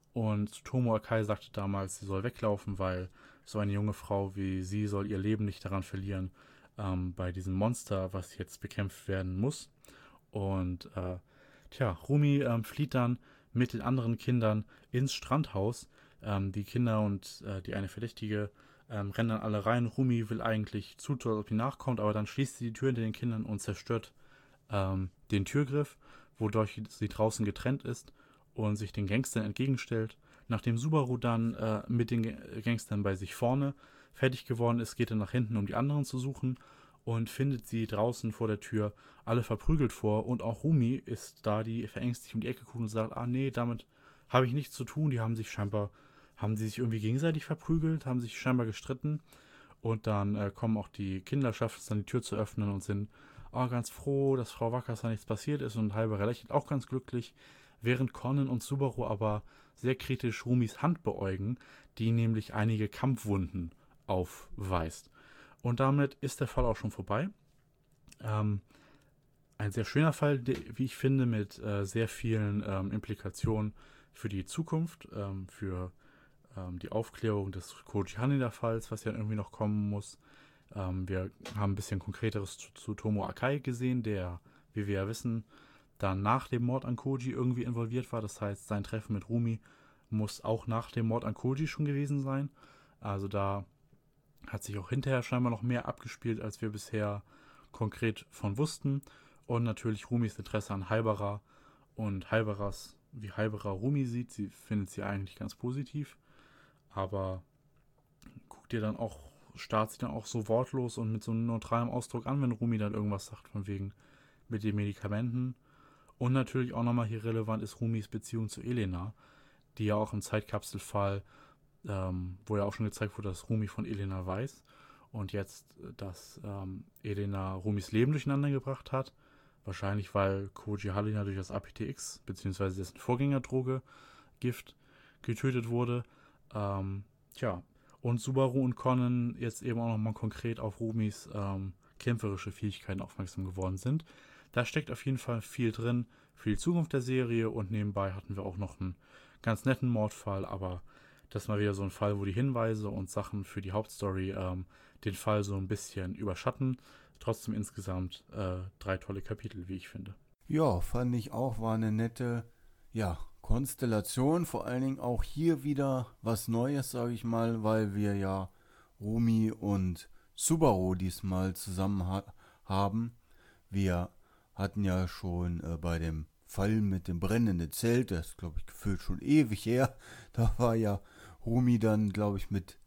Und Tomo Akai sagte damals, sie soll weglaufen, weil so eine junge Frau wie sie soll ihr Leben nicht daran verlieren, ähm, bei diesem Monster, was jetzt bekämpft werden muss. Und äh, tja, Rumi ähm, flieht dann mit den anderen Kindern ins Strandhaus. Ähm, die Kinder und äh, die eine Verdächtige ähm, rennen dann alle rein. Rumi will eigentlich zutun, als ob sie nachkommt, aber dann schließt sie die Tür hinter den Kindern und zerstört ähm, den Türgriff, wodurch sie draußen getrennt ist und sich den Gangstern entgegenstellt. Nachdem Subaru dann äh, mit den Gangstern bei sich vorne fertig geworden ist, geht er nach hinten, um die anderen zu suchen und findet sie draußen vor der Tür alle verprügelt vor. Und auch Rumi ist da, die verängstigt um die Ecke guckt und sagt, ah nee, damit habe ich nichts zu tun. Die haben sich scheinbar, haben sie sich irgendwie gegenseitig verprügelt, haben sich scheinbar gestritten. Und dann äh, kommen auch die Kinder, schaffen es dann die Tür zu öffnen und sind oh, ganz froh, dass Frau Wakasa nichts passiert ist, und Halber lächelt auch ganz glücklich, während Conan und Subaru aber sehr kritisch Rumis Hand beäugen, die nämlich einige Kampfwunden aufweist. Und damit ist der Fall auch schon vorbei. Ähm, ein sehr schöner Fall, wie ich finde, mit äh, sehr vielen ähm, Implikationen für die Zukunft, ähm, für ähm, die Aufklärung des Koji Haneda-Falls, was ja irgendwie noch kommen muss. Ähm, wir haben ein bisschen Konkreteres zu, zu Tomo Akai gesehen, der, wie wir ja wissen, dann nach dem Mord an Koji irgendwie involviert war. Das heißt, sein Treffen mit Rumi muss auch nach dem Mord an Koji schon gewesen sein. Also da hat sich auch hinterher scheinbar noch mehr abgespielt, als wir bisher konkret von wussten. Und natürlich Rumis Interesse an Haibara und Haibaras, wie Haibara Rumi sieht. Sie findet sie eigentlich ganz positiv. Aber guckt ihr dann auch, starrt sie dann auch so wortlos und mit so einem neutralen Ausdruck an, wenn Rumi dann irgendwas sagt, von wegen mit den Medikamenten. Und natürlich auch nochmal hier relevant ist Rumis Beziehung zu Elena, die ja auch im Zeitkapselfall, ähm, wo ja auch schon gezeigt wurde, dass Rumi von Elena weiß und jetzt, dass ähm, Elena Rumis Leben durcheinander gebracht hat. Wahrscheinlich, weil Koji Haneda durch das A P T X, beziehungsweise dessen Vorgängerdroge, Gift, getötet wurde. Ähm, tja, und Subaru und Conan jetzt eben auch nochmal konkret auf Rumis ähm, kämpferische Fähigkeiten aufmerksam geworden sind. Da steckt auf jeden Fall viel drin für die Zukunft der Serie, und nebenbei hatten wir auch noch einen ganz netten Mordfall, aber das ist mal wieder so ein Fall, wo die Hinweise und Sachen für die Hauptstory ähm, den Fall so ein bisschen überschatten. Trotzdem insgesamt äh, drei tolle Kapitel, wie ich finde. Ja, fand ich auch, war eine nette, ja, Konstellation, vor allen Dingen auch hier wieder was Neues, sage ich mal, weil wir ja Rumi und Subaru diesmal zusammen ha- haben. Wir hatten ja schon äh, bei dem Fall mit dem brennenden Zelt, das ist, glaube ich, gefühlt schon ewig her, da war ja Rumi dann, glaube ich, mit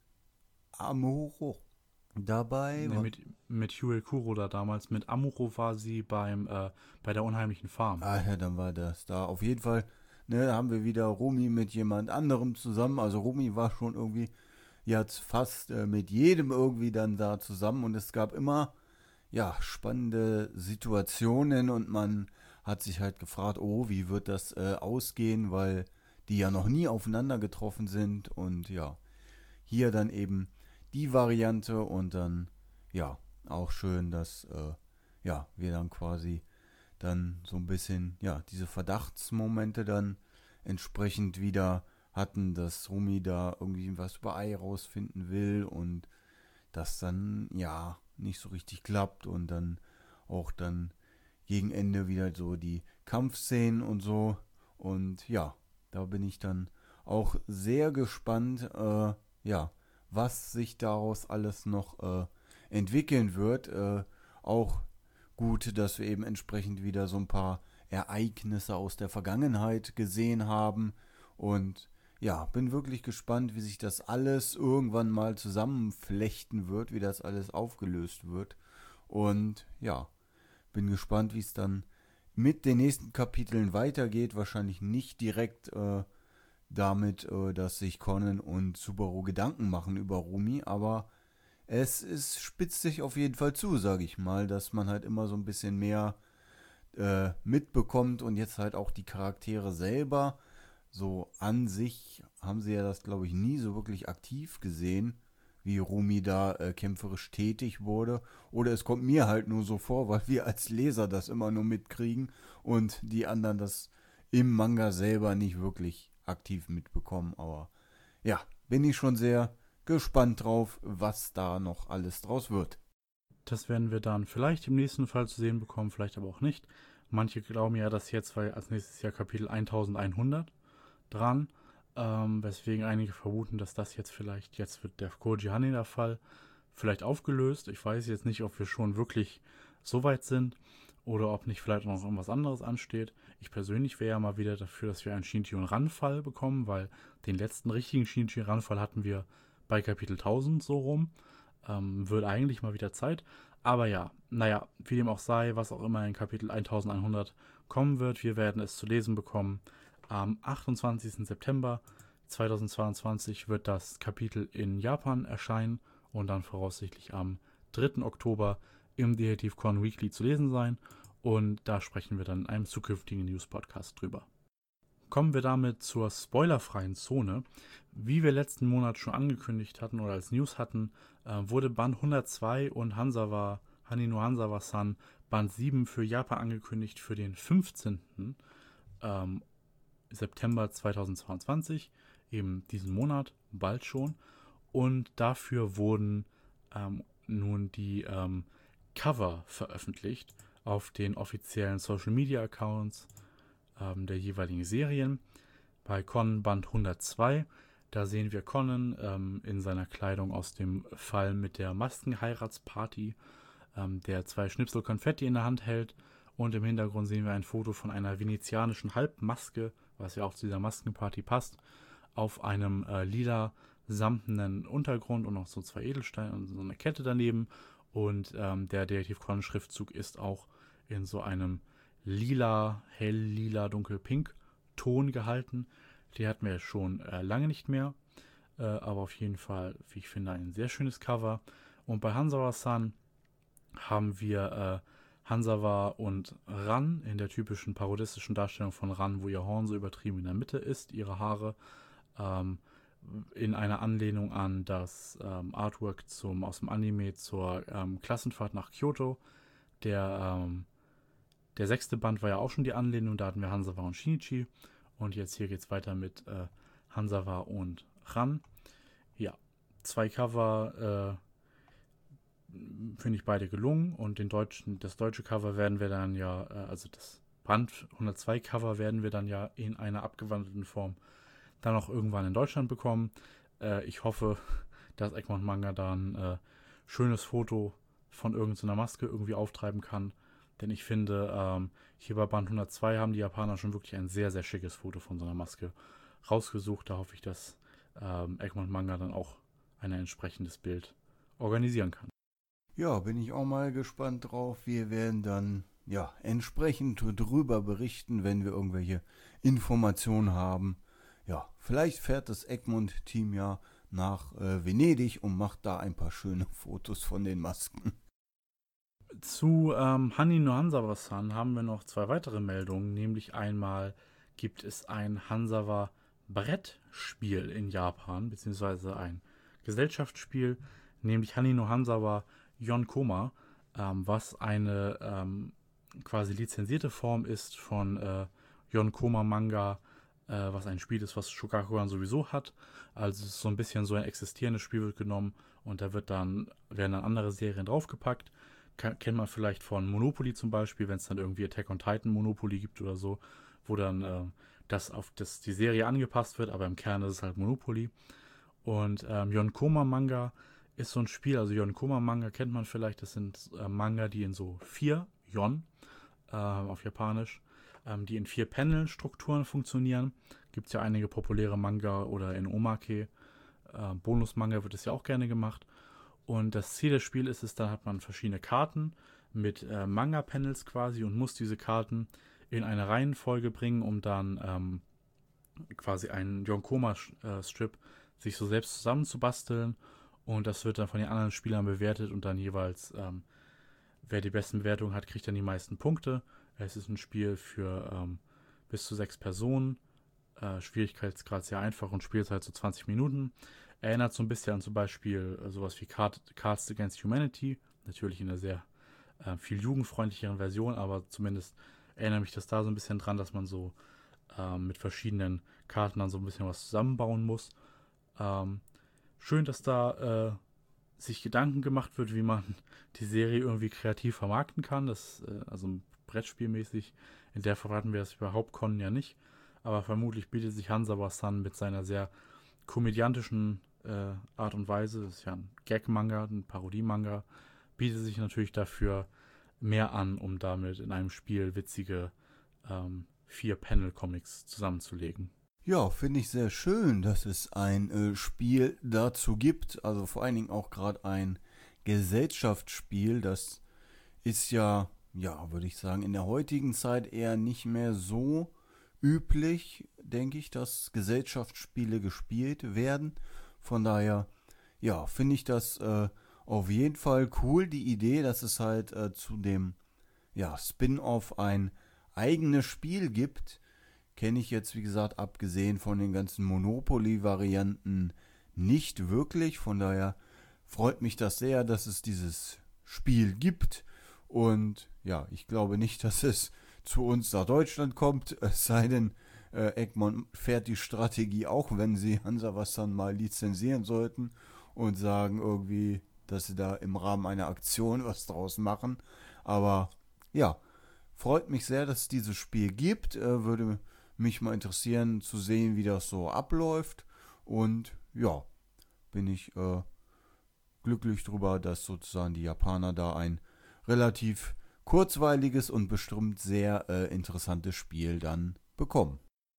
Amuro dabei. Nee, mit, mit Huey Kuro da damals. Mit Amuro war sie beim äh, bei der unheimlichen Farm. Ah ja, dann war das da. Auf jeden Fall, ne, haben wir wieder Rumi mit jemand anderem zusammen. Also Rumi war schon irgendwie jetzt fast äh, mit jedem irgendwie dann da zusammen, und es gab immer ja spannende Situationen, und man hat sich halt gefragt, oh, wie wird das äh, ausgehen, weil die ja noch nie aufeinander getroffen sind, und ja, hier dann eben die Variante, und dann ja, auch schön, dass äh, ja, wir dann quasi dann so ein bisschen, ja, diese Verdachtsmomente dann entsprechend wieder hatten, dass Rumi da irgendwie was über Ei rausfinden will und das dann, ja, nicht so richtig klappt, und dann auch dann gegen Ende wieder so die Kampfszenen und so, und ja, da bin ich dann auch sehr gespannt, äh, ja, was sich daraus alles noch äh, entwickeln wird. Äh, auch gut, dass wir eben entsprechend wieder so ein paar Ereignisse aus der Vergangenheit gesehen haben. Und ja, bin wirklich gespannt, wie sich das alles irgendwann mal zusammenflechten wird, wie das alles aufgelöst wird. Und ja, bin gespannt, wie es dann mit den nächsten Kapiteln weitergeht. Wahrscheinlich nicht direkt äh, damit, äh, dass sich Conan und Subaru Gedanken machen über Rumi, aber es ist, spitzt sich auf jeden Fall zu, sage ich mal, dass man halt immer so ein bisschen mehr äh, mitbekommt und jetzt halt auch die Charaktere selber, so an sich haben sie ja das, glaube ich, nie so wirklich aktiv gesehen, wie Rumi da äh, kämpferisch tätig wurde. Oder es kommt mir halt nur so vor, weil wir als Leser das immer nur mitkriegen und die anderen das im Manga selber nicht wirklich aktiv mitbekommen. Aber ja, bin ich schon sehr gespannt drauf, was da noch alles draus wird. Das werden wir dann vielleicht im nächsten Fall zu sehen bekommen, vielleicht aber auch nicht. Manche glauben ja, dass jetzt, weil als nächstes Jahr Kapitel elfhundert dran, ähm, weswegen einige vermuten, dass das jetzt vielleicht, jetzt wird der Koji Haneda-Fall vielleicht aufgelöst. Ich weiß jetzt nicht, ob wir schon wirklich so weit sind oder ob nicht vielleicht noch irgendwas anderes ansteht. Ich persönlich wäre ja mal wieder dafür, dass wir einen Shinichi und Ran-Fall bekommen, weil den letzten richtigen Shinichi und Ran-Fall hatten wir bei Kapitel tausend so rum. Ähm, wird eigentlich mal wieder Zeit. Aber ja, naja, wie dem auch sei, was auch immer in Kapitel elfhundert kommen wird, wir werden es zu lesen bekommen. Am achtundzwanzigsten September zweitausendzweiundzwanzig wird das Kapitel in Japan erscheinen und dann voraussichtlich am dritten Oktober im Detective Con Weekly zu lesen sein. Und da sprechen wir dann in einem zukünftigen News-Podcast drüber. Kommen wir damit zur spoilerfreien Zone. Wie wir letzten Monat schon angekündigt hatten oder als News hatten, äh, wurde Band hundertzwei und Hanzawa, Hanino Hanzawa-san Band sieben für Japan angekündigt für den fünfzehnten Ähm, September zweitausendzweiundzwanzig, eben diesen Monat, bald schon. Und dafür wurden ähm, nun die ähm, Cover veröffentlicht auf den offiziellen Social Media Accounts ähm, der jeweiligen Serien. Bei Conan Band hundertzwei, da sehen wir Conan ähm, in seiner Kleidung aus dem Fall mit der Maskenheiratsparty, ähm, der zwei Schnipsel Konfetti in der Hand hält. Und im Hintergrund sehen wir ein Foto von einer venezianischen Halbmaske, was ja auch zu dieser Maskenparty passt, auf einem äh, lila samtenen Untergrund und noch so zwei Edelsteine und so eine Kette daneben. Und ähm, der Detective Conan Schriftzug ist auch in so einem lila, hell lila, dunkelpink Ton gehalten. Die hatten wir schon äh, lange nicht mehr. Äh, aber auf jeden Fall, wie ich finde, ein sehr schönes Cover. Und bei Hanzawa-san haben wir äh, Hanzawa und Ran in der typischen parodistischen Darstellung von Ran, wo ihr Horn so übertrieben in der Mitte ist, ihre Haare, ähm, in einer Anlehnung an das ähm, Artwork zum, aus dem Anime zur ähm, Klassenfahrt nach Kyoto. Der, ähm, der sechste Band war ja auch schon die Anlehnung, da hatten wir Hanzawa und Shinichi. Und jetzt hier geht es weiter mit äh, Hanzawa und Ran. Ja, zwei Cover, äh, finde ich beide gelungen und den deutschen, das deutsche Cover werden wir dann ja, äh, also das Band hundertzwei Cover werden wir dann ja in einer abgewandelten Form dann auch irgendwann in Deutschland bekommen. Äh, ich hoffe, dass Egmont Manga da ein äh, schönes Foto von irgendeiner Maske irgendwie auftreiben kann, denn ich finde, ähm, hier bei Band hundertzwei haben die Japaner schon wirklich ein sehr, sehr schickes Foto von so einer Maske rausgesucht. Da hoffe ich, dass ähm, Egmont Manga dann auch ein entsprechendes Bild organisieren kann. Ja, bin ich auch mal gespannt drauf. Wir werden dann ja entsprechend drüber berichten, wenn wir irgendwelche Informationen haben. Ja, vielleicht fährt das Egmont-Team ja nach äh, Venedig und macht da ein paar schöne Fotos von den Masken. Zu ähm, Hanino Hanzawa-san haben wir noch zwei weitere Meldungen, nämlich einmal gibt es ein Hanzawa-Brettspiel in Japan, beziehungsweise ein Gesellschaftsspiel, nämlich Hanino Hanzawa Yonkoma, ähm, was eine ähm, quasi lizenzierte Form ist von äh, Yonkoma Manga, äh, was ein Spiel ist, was Shogakukan sowieso hat. Also es ist so ein bisschen so ein existierendes Spiel wird genommen und da wird dann, werden dann andere Serien draufgepackt. Kann, kennt man vielleicht von Monopoly zum Beispiel, wenn es dann irgendwie Attack on Titan Monopoly gibt oder so, wo dann äh, das auf das, die Serie angepasst wird, aber im Kern ist es halt Monopoly. Und ähm, Yonkoma Manga ist so ein Spiel, also Yonkoma Manga kennt man vielleicht, das sind äh, Manga, die in so vier, Yon, äh, auf Japanisch, ähm, die in vier Panel-Strukturen funktionieren. Gibt es ja einige populäre Manga oder in Omake. Äh, Bonus-Manga wird es ja auch gerne gemacht. Und das Ziel des Spiels ist es, dann hat man verschiedene Karten mit äh, Manga-Panels quasi und muss diese Karten in eine Reihenfolge bringen, um dann ähm, quasi einen Yonkoma-Strip sich so selbst zusammenzubasteln. Und das wird dann von den anderen Spielern bewertet und dann jeweils, ähm, wer die besten Bewertungen hat, kriegt dann die meisten Punkte. Es ist ein Spiel für ähm, bis zu sechs Personen. Äh, Schwierigkeitsgrad sehr einfach und Spielzeit so zwanzig Minuten. Erinnert so ein bisschen an zum Beispiel äh, sowas wie Card, Cards Against Humanity. Natürlich in einer sehr äh, viel jugendfreundlicheren Version, aber zumindest erinnert mich das da so ein bisschen dran, dass man so äh, mit verschiedenen Karten dann so ein bisschen was zusammenbauen muss. Ähm, schön, dass da äh, sich Gedanken gemacht wird, wie man die Serie irgendwie kreativ vermarkten kann. Das, äh, also Brettspielmäßig, in der verraten wir das überhaupt Con ja nicht. Aber vermutlich bietet sich Hanzawa-san mit seiner sehr komödiantischen äh, Art und Weise, das ist ja ein Gag-Manga, ein Parodie-Manga, bietet sich natürlich dafür mehr an, um damit in einem Spiel witzige ähm, vier Panel-Comics zusammenzulegen. Ja, finde ich sehr schön, dass es ein äh, Spiel dazu gibt. Also vor allen Dingen auch gerade ein Gesellschaftsspiel. Das ist ja, ja, würde ich sagen, in der heutigen Zeit eher nicht mehr so üblich, denke ich, dass Gesellschaftsspiele gespielt werden. Von daher, ja, finde ich das äh, auf jeden Fall cool, die Idee, dass es halt äh, zu dem ja, Spin-off ein eigenes Spiel gibt. Kenne ich jetzt, wie gesagt, abgesehen von den ganzen Monopoly-Varianten nicht wirklich. Von daher freut mich das sehr, dass es dieses Spiel gibt. Und ja, ich glaube nicht, dass es zu uns nach Deutschland kommt. Es sei denn, äh, Egmont fährt die Strategie auch, wenn sie Hanzawa-san mal lizenzieren sollten und sagen irgendwie, dass sie da im Rahmen einer Aktion was draus machen. Aber ja, freut mich sehr, dass es dieses Spiel gibt. Äh, würde mich mal interessieren zu sehen, wie das so abläuft. Und ja, bin ich äh, glücklich drüber, dass sozusagen die Japaner da ein relativ kurzweiliges und bestimmt sehr äh, interessantes Spiel dann bekommen.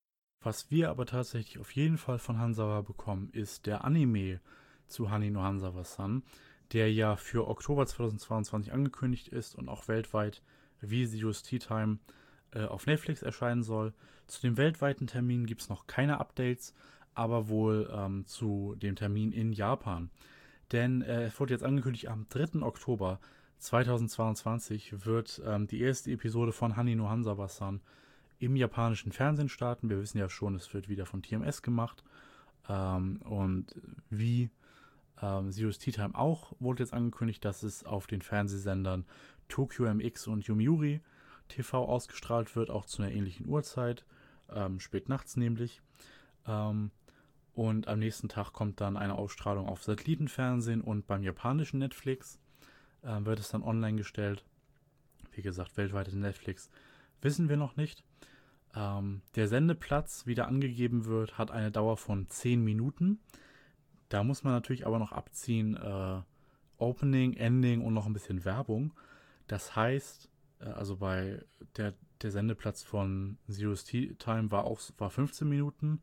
Was wir aber tatsächlich auf jeden Fall von Hanzawa bekommen, ist der Anime zu Hani no Hanzawa-san, der ja für Oktober zweitausendzweiundzwanzig angekündigt ist und auch weltweit wie Zero's Tea Time äh, auf Netflix erscheinen soll. Zu dem weltweiten Termin gibt es noch keine Updates, aber wohl ähm, zu dem Termin in Japan. Denn äh, es wurde jetzt angekündigt, am dritten Oktober zweitausendzweiundzwanzig wird ähm, die erste Episode von Hani no Hanzawa-san im japanischen Fernsehen starten. Wir wissen ja schon, es wird wieder von T M S gemacht. Ähm, und wie ähm, Zero's Tea Time auch, wurde jetzt angekündigt, dass es auf den Fernsehsendern Tokyo M X und Yomiuri T V ausgestrahlt wird, auch zu einer ähnlichen Uhrzeit, ähm, spät nachts nämlich. Ähm, und am nächsten Tag kommt dann eine Ausstrahlung auf Satellitenfernsehen und beim japanischen Netflix äh, wird es dann online gestellt. Wie gesagt, weltweites Netflix wissen wir noch nicht. Ähm, der Sendeplatz, wie der angegeben wird, hat eine Dauer von zehn Minuten. Da muss man natürlich aber noch abziehen äh, Opening, Ending und noch ein bisschen Werbung. Das heißt, äh, also bei der, der Sendeplatz von Zero's Tea Time war auch war fünfzehn Minuten.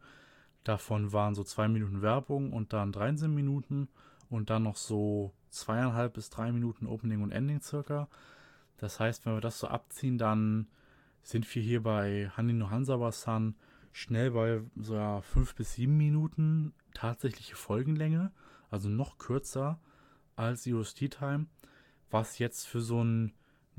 Davon waren so zwei Minuten Werbung und dann dreizehn Minuten und dann noch so zweieinhalb bis drei Minuten Opening und Ending circa. Das heißt, wenn wir das so abziehen, dann sind wir hier bei Hani no Hanzawa-san schnell bei so ja, fünf bis sieben Minuten tatsächliche Folgenlänge, also noch kürzer als Zero's Tea Time, was jetzt für so ein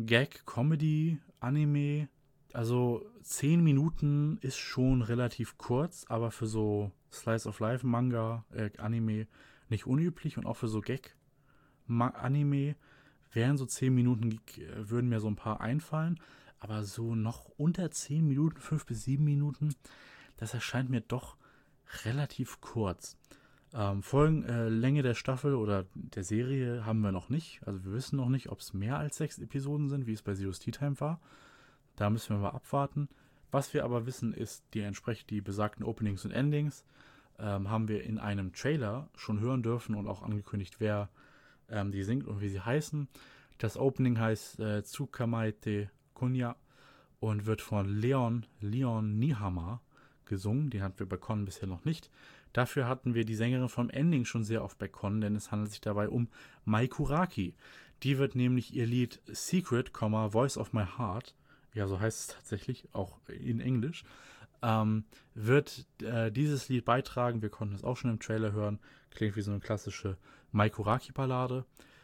Gag-Comedy-Anime, also zehn Minuten ist schon relativ kurz, aber für so Slice-of-Life-Manga, äh, Anime nicht unüblich und auch für so Gag-Anime wären so zehn Minuten, würden mir so ein paar einfallen, aber so noch unter zehn Minuten, fünf bis sieben Minuten, das erscheint mir doch relativ kurz. Ähm, Folgen, äh, Länge der Staffel oder der Serie haben wir noch nicht. Also wir wissen noch nicht, ob es mehr als sechs Episoden sind, wie es bei Zero's Tea Time war. Da müssen wir mal abwarten. Was wir aber wissen, ist, die entsprechend die besagten Openings und Endings ähm, haben wir in einem Trailer schon hören dürfen und auch angekündigt, wer ähm, die singt und wie sie heißen. Das Opening heißt äh, Tsukamaete Kunya und wird von Leon, Leon Nihama gesungen. Den hatten wir bei Con bisher noch nicht. Dafür hatten wir die Sängerin vom Ending schon sehr oft bei Con, denn es handelt sich dabei um Mai Kuraki. Die wird nämlich ihr Lied Secret, Voice of My Heart, ja so heißt es tatsächlich, auch in Englisch, ähm, wird äh, dieses Lied beitragen. Wir konnten es auch schon im Trailer hören. Klingt wie so eine klassische Maikuraki-Ballade.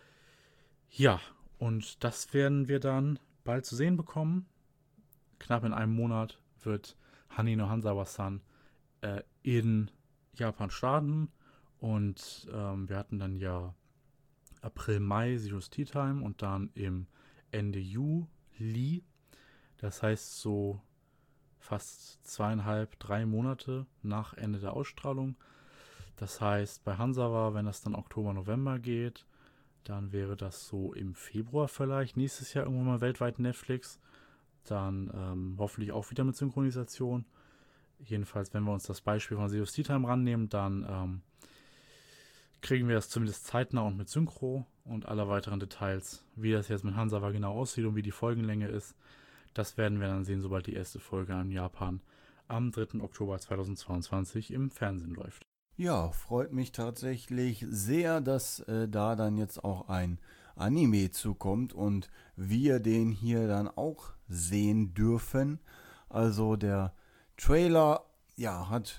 Ja, und das werden wir dann bald zu sehen bekommen. Knapp in einem Monat wird Hani no Hanzawa-san äh, in Japan starten. Und ähm, wir hatten dann ja April, Mai Zero's Tea Time und dann im Ende Juli. Das heißt so fast zweieinhalb, drei Monate nach Ende der Ausstrahlung. Das heißt, bei Hanzawa, wenn das dann Oktober, November geht, dann wäre das so im Februar vielleicht, nächstes Jahr irgendwann mal weltweit Netflix. Dann ähm, hoffentlich auch wieder mit Synchronisation. Jedenfalls, wenn wir uns das Beispiel von Zero's Tea Time rannehmen, dann ähm, kriegen wir das zumindest zeitnah und mit Synchro und alle weiteren Details, wie das jetzt mit Hanzawa genau aussieht und wie die Folgenlänge ist, das werden wir dann sehen, sobald die erste Folge in Japan am dritten Oktober zweitausendzweiundzwanzig im Fernsehen läuft. Ja, freut mich tatsächlich sehr, dass äh, da dann jetzt auch ein Anime zukommt und wir den hier dann auch sehen dürfen. Also der Trailer, ja, hat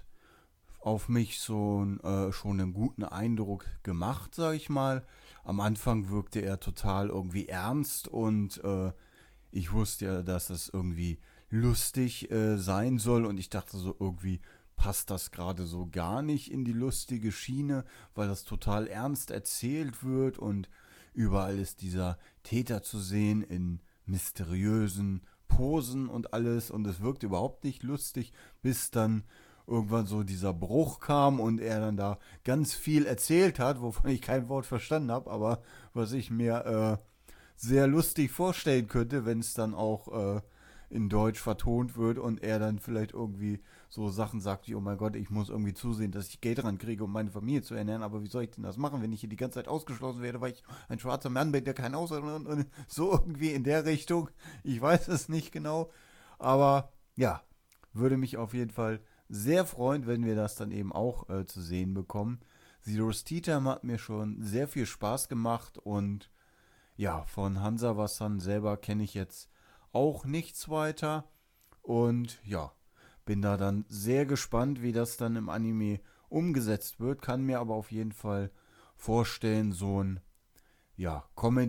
auf mich so äh, schon einen guten Eindruck gemacht, sag ich mal. Am Anfang wirkte er total irgendwie ernst und äh, ich wusste ja, dass das irgendwie lustig äh, sein soll und ich dachte so irgendwie passt das gerade so gar nicht in die lustige Schiene, weil das total ernst erzählt wird und überall ist dieser Täter zu sehen in mysteriösen Posen und alles und es wirkt überhaupt nicht lustig, bis dann irgendwann so dieser Bruch kam und er dann da ganz viel erzählt hat, wovon ich kein Wort verstanden habe, aber was ich mir äh, sehr lustig vorstellen könnte, wenn es dann auch äh, in Deutsch vertont wird und er dann vielleicht irgendwie so Sachen sagt wie, oh mein Gott, ich muss irgendwie zusehen, dass ich Geld rankriege, um meine Familie zu ernähren, aber wie soll ich denn das machen, wenn ich hier die ganze Zeit ausgeschlossen werde, weil ich ein schwarzer Mann bin, der kein Haus hat und, und so irgendwie in der Richtung. Ich weiß es nicht genau, aber ja, würde mich auf jeden Fall sehr freuen, wenn wir das dann eben auch äh, zu sehen bekommen. Zero's Tea Time hat mir schon sehr viel Spaß gemacht und ja, von Hanzawa-san selber kenne ich jetzt auch nichts weiter und ja, bin da dann sehr gespannt, wie das dann im Anime umgesetzt wird, kann mir aber auf jeden Fall vorstellen, so ein ja,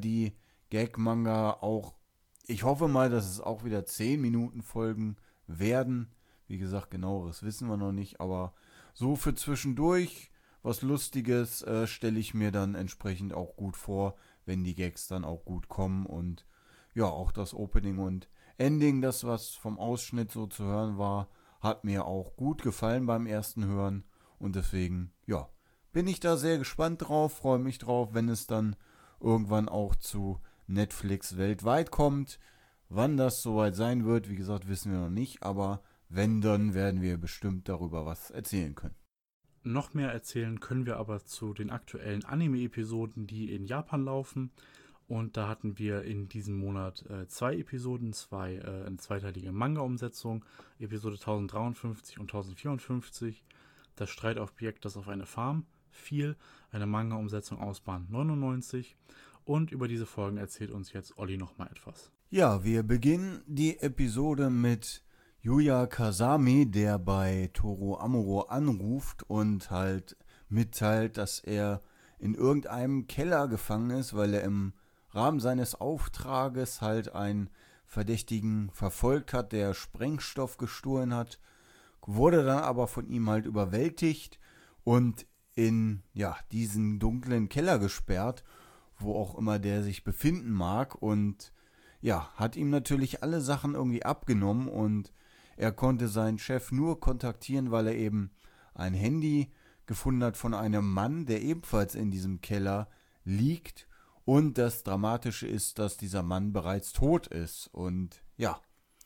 Comedy-Gag-Manga auch, ich hoffe mal, dass es auch wieder zehn Minuten Folgen werden. Wie gesagt, genaueres wissen wir noch nicht, aber so für zwischendurch was Lustiges äh, stelle ich mir dann entsprechend auch gut vor, wenn die Gags dann auch gut kommen und ja, auch das Opening und Ending, das was vom Ausschnitt so zu hören war, hat mir auch gut gefallen beim ersten Hören und deswegen, ja, bin ich da sehr gespannt drauf, freue mich drauf, wenn es dann irgendwann auch zu Netflix weltweit kommt. Wann das soweit sein wird, wie gesagt, wissen wir noch nicht, aber wenn, dann werden wir bestimmt darüber was erzählen können. Noch mehr erzählen können wir aber zu den aktuellen Anime-Episoden, die in Japan laufen. Und da hatten wir in diesem Monat äh, zwei Episoden, zwei, äh, eine zweiteilige Manga-Umsetzung, Episode tausenddreiundfünfzig und tausendvierundfünfzig. Das Streitobjekt, das auf eine Farm fiel, eine Manga-Umsetzung aus Band neunundneunzig. Und über diese Folgen erzählt uns jetzt Olli nochmal etwas. Ja, wir beginnen die Episode mit Yuya Kasami, der bei Toru Amuro anruft und halt mitteilt, dass er in irgendeinem Keller gefangen ist, weil er im Rahmen seines Auftrages halt einen Verdächtigen verfolgt hat, der Sprengstoff gestohlen hat, wurde dann aber von ihm halt überwältigt und in ja, diesen dunklen Keller gesperrt, wo auch immer der sich befinden mag und ja, hat ihm natürlich alle Sachen irgendwie abgenommen und er konnte seinen Chef nur kontaktieren, weil er eben ein Handy gefunden hat von einem Mann, der ebenfalls in diesem Keller liegt. Und das Dramatische ist, dass dieser Mann bereits tot ist. Und ja,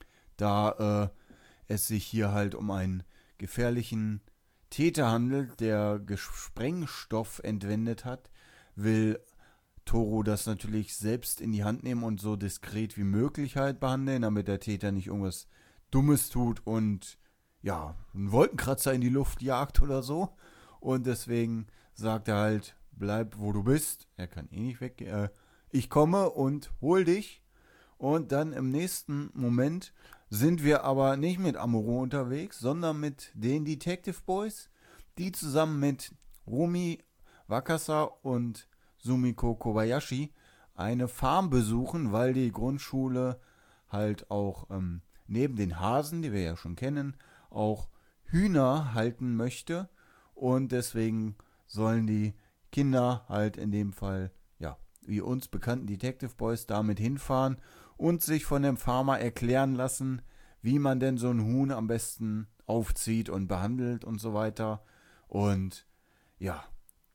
da äh, es sich hier halt um einen gefährlichen Täter handelt, der Sprengstoff entwendet hat, will Toru das natürlich selbst in die Hand nehmen und so diskret wie möglich halt behandeln, damit der Täter nicht irgendwas Dummes tut und ja, einen Wolkenkratzer in die Luft jagt oder so. Und deswegen sagt er halt, bleib wo du bist. Er kann eh nicht weg. Äh, ich komme und hol dich. Und dann im nächsten Moment sind wir aber nicht mit Amuro unterwegs, sondern mit den Detective Boys, die zusammen mit Rumi Wakasa und Sumiko Kobayashi eine Farm besuchen, weil die Grundschule halt auch ähm, neben den Hasen, die wir ja schon kennen, auch Hühner halten möchte. Und deswegen sollen die Kinder halt in dem Fall, ja, wie uns bekannten Detective Boys, damit hinfahren und sich von dem Farmer erklären lassen, wie man denn so ein Huhn am besten aufzieht und behandelt und so weiter. Und ja,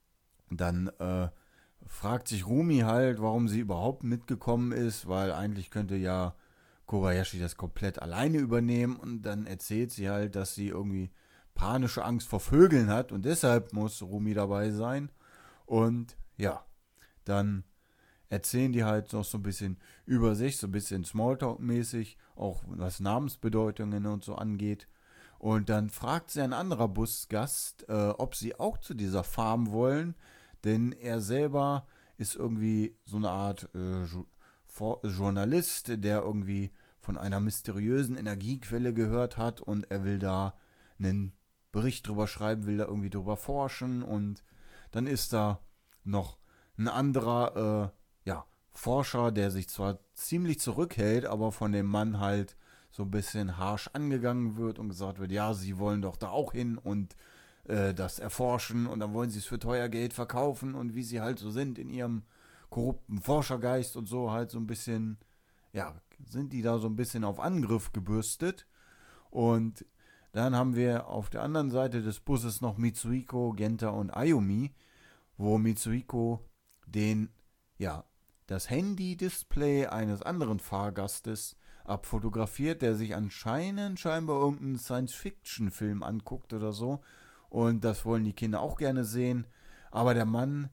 dann äh, fragt sich Rumi halt, warum sie überhaupt mitgekommen ist, weil eigentlich könnte ja Kobayashi das komplett alleine übernehmen, und dann erzählt sie halt, dass sie irgendwie panische Angst vor Vögeln hat und deshalb muss Rumi dabei sein. Und ja, dann erzählen die halt noch so ein bisschen über sich, so ein bisschen Smalltalk-mäßig, auch was Namensbedeutungen und so angeht. Und dann fragt sie ein anderer Busgast, äh, ob sie auch zu dieser Farm wollen, denn er selber ist irgendwie so eine Art äh, Journalist, der irgendwie von einer mysteriösen Energiequelle gehört hat, und er will da einen Bericht drüber schreiben, will da irgendwie drüber forschen. Und dann ist da noch ein anderer äh, ja, Forscher, der sich zwar ziemlich zurückhält, aber von dem Mann halt so ein bisschen harsch angegangen wird und gesagt wird, ja, sie wollen doch da auch hin und äh, das erforschen, und dann wollen sie es für teuer Geld verkaufen, und wie sie halt so sind in ihrem korrupten Forschergeist und so halt so ein bisschen, ja, sind die da so ein bisschen auf Angriff gebürstet. Und dann haben wir auf der anderen Seite des Busses noch Mitsuhiko, Genta und Ayumi, wo Mitsuhiko den, ja, das Handy-Display eines anderen Fahrgastes abfotografiert, der sich anscheinend scheinbar irgendeinen Science-Fiction-Film anguckt oder so. Und das wollen die Kinder auch gerne sehen. Aber der Mann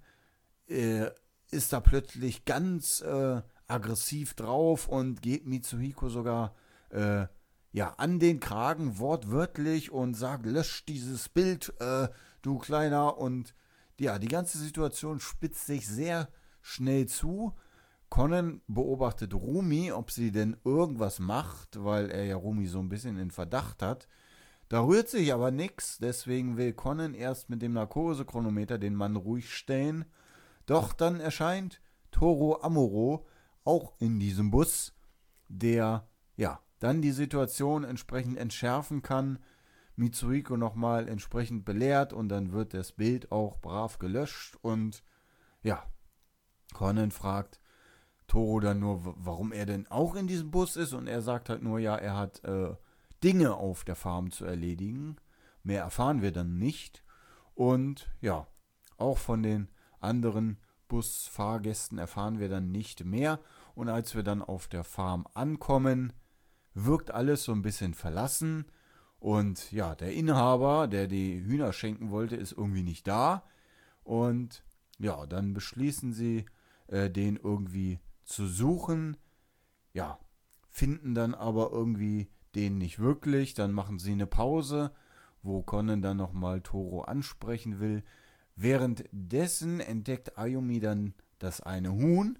äh, ist da plötzlich ganz äh, aggressiv drauf und geht Mitsuhiko sogar äh, ja, an den Kragen wortwörtlich und sagt, lösch dieses Bild, äh, du Kleiner. Und ja, die ganze Situation spitzt sich sehr schnell zu. Conan beobachtet Rumi, ob sie denn irgendwas macht, weil er ja Rumi so ein bisschen in Verdacht hat. Da rührt sich aber nichts, deswegen will Conan erst mit dem Narkosechronometer den Mann ruhig stellen. Doch dann erscheint Toro Amuro auch in diesem Bus, der ja dann die Situation entsprechend entschärfen kann. Mitsuhiko nochmal entsprechend belehrt, und dann wird das Bild auch brav gelöscht. Und ja, Conan fragt Toro dann nur, warum er denn auch in diesem Bus ist, und er sagt halt nur, ja, er hat äh, Dinge auf der Farm zu erledigen. Mehr erfahren wir dann nicht. Und ja, auch von den anderen Busfahrgästen erfahren wir dann nicht mehr. Und als wir dann auf der Farm ankommen, wirkt alles so ein bisschen verlassen. Und ja, der Inhaber, der die Hühner schenken wollte, ist irgendwie nicht da. Und ja, dann beschließen sie, äh, den irgendwie zu suchen. Ja, finden dann aber irgendwie den nicht wirklich. Dann machen sie eine Pause, wo Conan dann nochmal Toro ansprechen will. Währenddessen entdeckt Ayumi dann das eine Huhn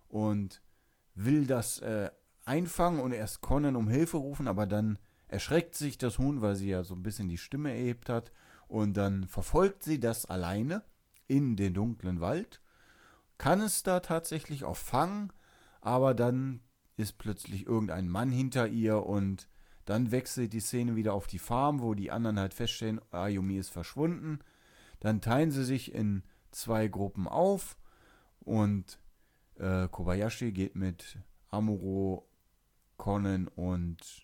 und will das äh, einfangen und erst Conan um Hilfe rufen, aber dann erschreckt sich das Huhn, weil sie ja so ein bisschen die Stimme erhebt hat, und dann verfolgt sie das alleine in den dunklen Wald, kann es da tatsächlich auch fangen, aber dann ist plötzlich irgendein Mann hinter ihr, und dann wechselt die Szene wieder auf die Farm, wo die anderen halt feststellen, Ayumi ist verschwunden. Dann teilen sie sich in zwei Gruppen auf, und äh, Kobayashi geht mit Amuro, Conan und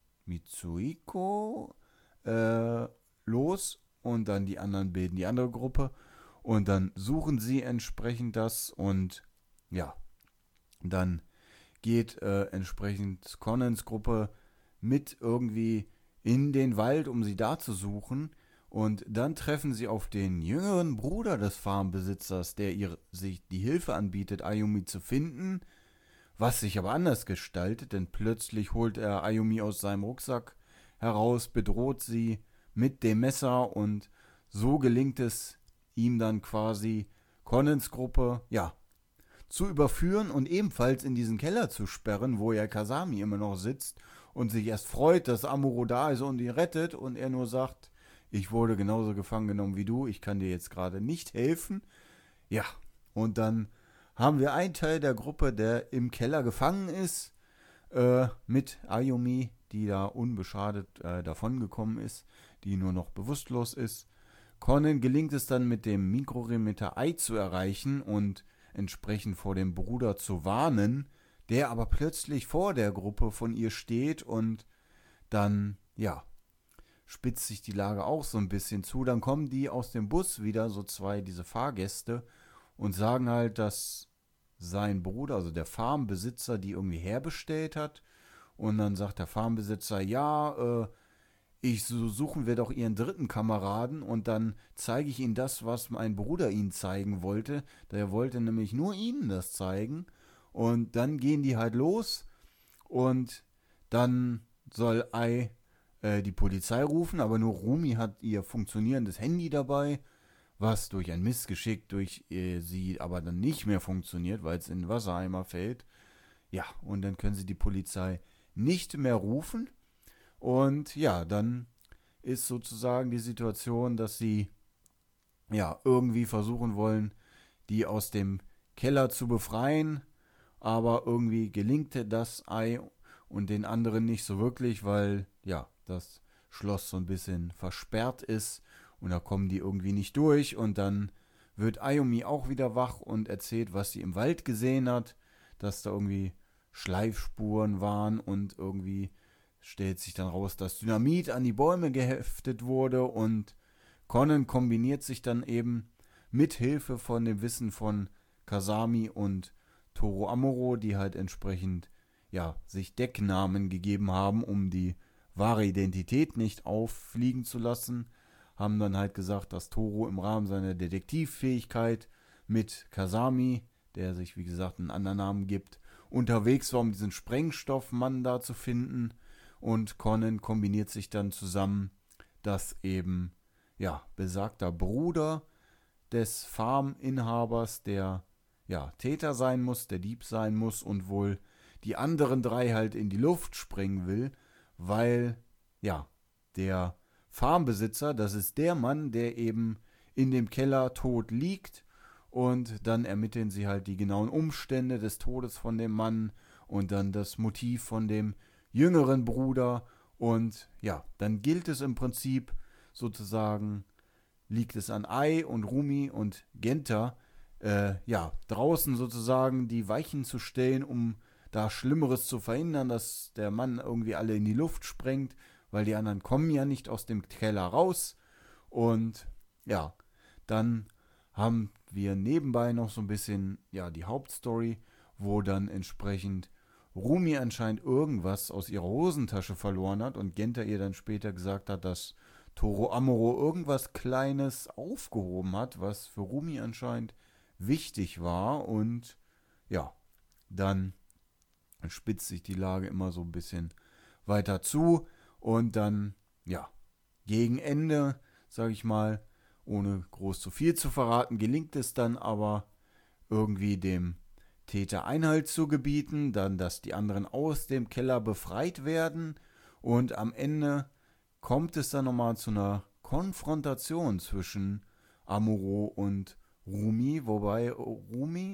Mitsuhiko äh, los, und dann die anderen bilden die andere Gruppe, und dann suchen sie entsprechend das, und ja, dann geht äh, entsprechend Conans Gruppe mit irgendwie in den Wald, um sie da zu suchen. Und dann treffen sie auf den jüngeren Bruder des Farmbesitzers, der ihr sich die Hilfe anbietet, Ayumi zu finden, was sich aber anders gestaltet, denn plötzlich holt er Ayumi aus seinem Rucksack heraus, bedroht sie mit dem Messer, und so gelingt es ihm dann quasi, Conans Gruppe, ja, zu überführen und ebenfalls in diesen Keller zu sperren, wo ja Kasami immer noch sitzt und sich erst freut, dass Amuro da ist und ihn rettet und er nur sagt, ich wurde genauso gefangen genommen wie du, ich kann dir jetzt gerade nicht helfen. Ja, und dann haben wir einen Teil der Gruppe, der im Keller gefangen ist, äh, mit Ayumi, die da unbeschadet äh, davongekommen ist, die nur noch bewusstlos ist. Conan gelingt es dann mit dem Mikrorimeter Ei zu erreichen und entsprechend vor dem Bruder zu warnen, der aber plötzlich vor der Gruppe von ihr steht und dann, ja, spitzt sich die Lage auch so ein bisschen zu. Dann kommen die aus dem Bus wieder, so zwei, diese Fahrgäste, und sagen halt, dass sein Bruder, also der Farmbesitzer, die irgendwie herbestellt hat. Und dann sagt der Farmbesitzer, ja, äh, ich so suchen wir doch ihren dritten Kameraden und dann zeige ich ihnen das, was mein Bruder ihnen zeigen wollte. Der wollte nämlich nur ihnen das zeigen. Und dann gehen die halt los und dann soll Ai äh, die Polizei rufen, aber nur Rumi hat ihr funktionierendes Handy dabei, was durch ein Missgeschick durch äh, sie aber dann nicht mehr funktioniert, weil es in den Wassereimer fällt. Ja, und dann können sie die Polizei nicht mehr rufen. Und ja, dann ist sozusagen die Situation, dass sie ja irgendwie versuchen wollen, die aus dem Keller zu befreien, aber irgendwie gelingt das Ei und den anderen nicht so wirklich, weil ja, das Schloss so ein bisschen versperrt ist und da kommen die irgendwie nicht durch und dann wird Ayumi auch wieder wach und erzählt, was sie im Wald gesehen hat, dass da irgendwie Schleifspuren waren und irgendwie stellt sich dann raus, dass Dynamit an die Bäume geheftet wurde und Conan kombiniert sich dann eben mit Hilfe von dem Wissen von Kasami und Toro Amuro, die halt entsprechend ja, sich Decknamen gegeben haben, um die wahre Identität nicht auffliegen zu lassen, haben dann halt gesagt, dass Toro im Rahmen seiner Detektivfähigkeit mit Kasami, der sich wie gesagt einen anderen Namen gibt, unterwegs war, um diesen Sprengstoffmann da zu finden. Und Conan kombiniert sich dann zusammen, dass eben, ja, besagter Bruder des Farminhabers der, ja, Täter sein muss, der Dieb sein muss und wohl die anderen drei halt in die Luft sprengen will, weil, ja, der Farmbesitzer, das ist der Mann, der eben in dem Keller tot liegt und dann ermitteln sie halt die genauen Umstände des Todes von dem Mann und dann das Motiv von dem jüngeren Bruder und ja, dann gilt es im Prinzip sozusagen, liegt es an Ai und Rumi und Genta, äh, ja, draußen sozusagen die Weichen zu stellen, um da Schlimmeres zu verhindern, dass der Mann irgendwie alle in die Luft sprengt, weil die anderen kommen ja nicht aus dem Keller raus und ja, dann haben wir nebenbei noch so ein bisschen, ja, die Hauptstory, wo dann entsprechend Rumi anscheinend irgendwas aus ihrer Hosentasche verloren hat und Genta ihr dann später gesagt hat, dass Toro Amuro irgendwas Kleines aufgehoben hat, was für Rumi anscheinend wichtig war und ja, dann spitzt sich die Lage immer so ein bisschen weiter zu und dann, ja, gegen Ende, sag ich mal, ohne groß zu viel zu verraten, gelingt es dann aber irgendwie dem Täter Einhalt zu gebieten, dann, dass die anderen aus dem Keller befreit werden und am Ende kommt es dann nochmal zu einer Konfrontation zwischen Amuro und Rumi, wobei Rumi,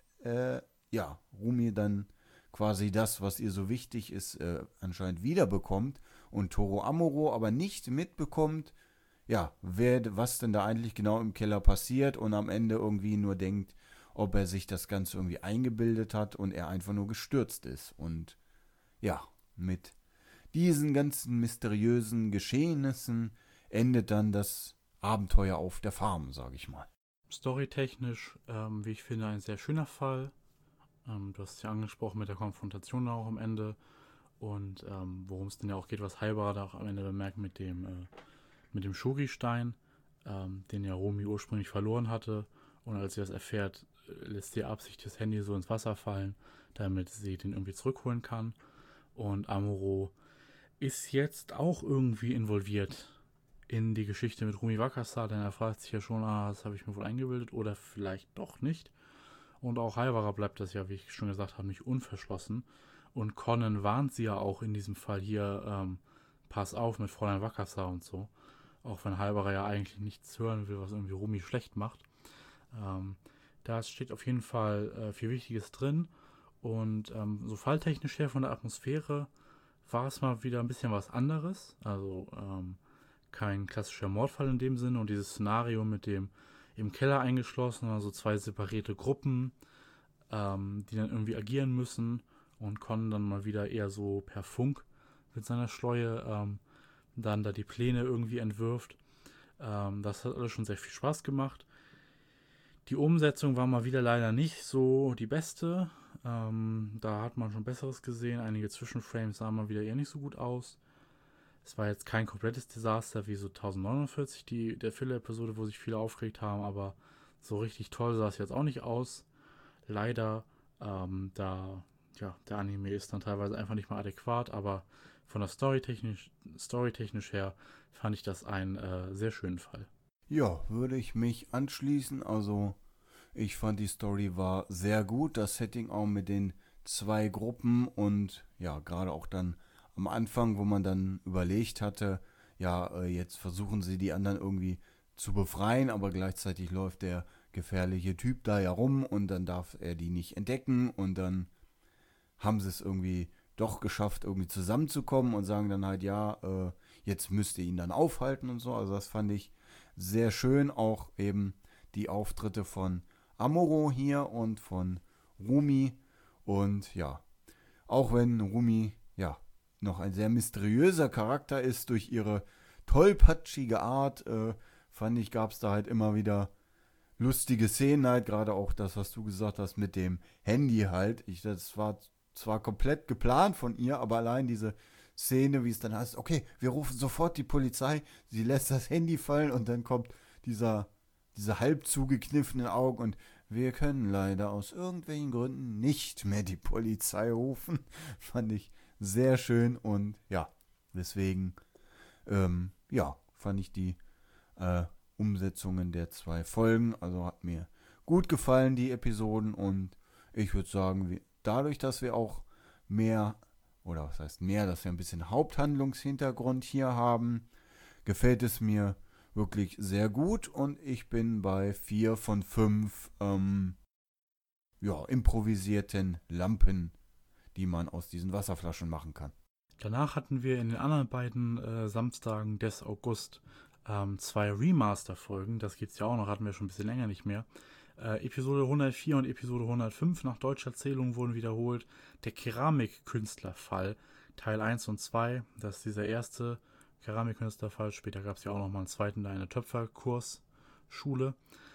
äh, ja, Rumi dann quasi das, was ihr so wichtig ist, äh, anscheinend wiederbekommt und Toro Amuro aber nicht mitbekommt, ja, wer, was denn da eigentlich genau im Keller passiert und am Ende irgendwie nur denkt, ob er sich das Ganze irgendwie eingebildet hat und er einfach nur gestürzt ist. Und ja, mit diesen ganzen mysteriösen Geschehnissen endet dann das Abenteuer auf der Farm, sage ich mal. Storytechnisch, ähm, wie ich finde, ein sehr schöner Fall. Ähm, du hast es ja angesprochen mit der Konfrontation auch am Ende und ähm, worum es denn ja auch geht, was Haibara da auch am Ende bemerkt mit dem, äh, mit dem Shuri-Stein, ähm, den ja Rumi ursprünglich verloren hatte. Und als sie das erfährt, lässt sie Absicht das Handy so ins Wasser fallen, damit sie den irgendwie zurückholen kann. Und Amuro ist jetzt auch irgendwie involviert in die Geschichte mit Rumi Wakasa, denn er fragt sich ja schon, ah, das habe ich mir wohl eingebildet oder vielleicht doch nicht. Und auch Haibara bleibt das ja, wie ich schon gesagt habe, nicht unverschlossen. Und Conan warnt sie ja auch in diesem Fall hier, ähm, pass auf mit Fräulein Wakasa und so. Auch wenn Halberer ja eigentlich nichts hören will, was irgendwie Rumi schlecht macht. Ähm, da steht auf jeden Fall äh, viel Wichtiges drin. Und ähm, so falltechnisch her von der Atmosphäre war es mal wieder ein bisschen was anderes. Also ähm, kein klassischer Mordfall in dem Sinne. Und dieses Szenario mit dem im Keller eingeschlossen, also zwei separierte Gruppen, ähm, die dann irgendwie agieren müssen. Und Conan dann mal wieder eher so per Funk mit seiner Schleue ähm, dann da die Pläne irgendwie entwirft. Ähm, das hat alles schon sehr viel Spaß gemacht. Die Umsetzung war mal wieder leider nicht so die beste. Ähm, da hat man schon Besseres gesehen. Einige Zwischenframes sahen mal wieder eher nicht so gut aus. Es war jetzt kein komplettes Desaster wie so tausendneunundvierzig, die, der Filler-Episode, wo sich viele aufgeregt haben, aber so richtig toll sah es jetzt auch nicht aus. Leider, ähm, da, ja, der Anime ist dann teilweise einfach nicht mal adäquat, aber von der Storytechnisch, Storytechnisch her fand ich das einen äh, sehr schönen Fall. Ja, würde ich mich anschließen. Also, ich fand die Story war sehr gut. Das Setting auch mit den zwei Gruppen und ja, gerade auch dann am Anfang, wo man dann überlegt hatte, ja, äh, jetzt versuchen sie die anderen irgendwie zu befreien, aber gleichzeitig läuft der gefährliche Typ da ja rum und dann darf er die nicht entdecken und dann haben sie es irgendwie doch geschafft, irgendwie zusammenzukommen und sagen dann halt, ja, äh, jetzt müsst ihr ihn dann aufhalten und so. Also das fand ich sehr schön, auch eben die Auftritte von Amuro hier und von Rumi und ja, auch wenn Rumi ja noch ein sehr mysteriöser Charakter ist durch ihre tollpatschige Art, äh, fand ich, gab es da halt immer wieder lustige Szenen halt, gerade auch das, was du gesagt hast mit dem Handy halt. Ich, das war zwar komplett geplant von ihr, aber allein diese Szene, wie es dann heißt, okay, wir rufen sofort die Polizei, sie lässt das Handy fallen und dann kommt dieser, diese halb zugekniffenen Augen und wir können leider aus irgendwelchen Gründen nicht mehr die Polizei rufen. Fand ich sehr schön und ja, deswegen, ähm, ja, fand ich die äh, Umsetzungen der zwei Folgen, also hat mir gut gefallen, die Episoden und ich würde sagen, wir, dadurch, dass wir auch mehr, oder was heißt mehr, dass wir ein bisschen Haupthandlungshintergrund hier haben, gefällt es mir wirklich sehr gut und ich bin bei vier von fünf ähm, ja, improvisierten Lampen, die man aus diesen Wasserflaschen machen kann. Danach hatten wir in den anderen beiden äh, Samstagen des August ähm, zwei Remaster-Folgen. Das gibt's ja auch noch, hatten wir schon ein bisschen länger nicht mehr. Äh, Episode hundertvier und Episode hundertfünf nach deutscher Zählung wurden wiederholt. Der Keramikkünstlerfall, Teil eins und zwei. Das ist dieser erste Keramikkünstlerfall. Später gab es ja auch noch mal einen zweiten, da eine Töpferkursschule.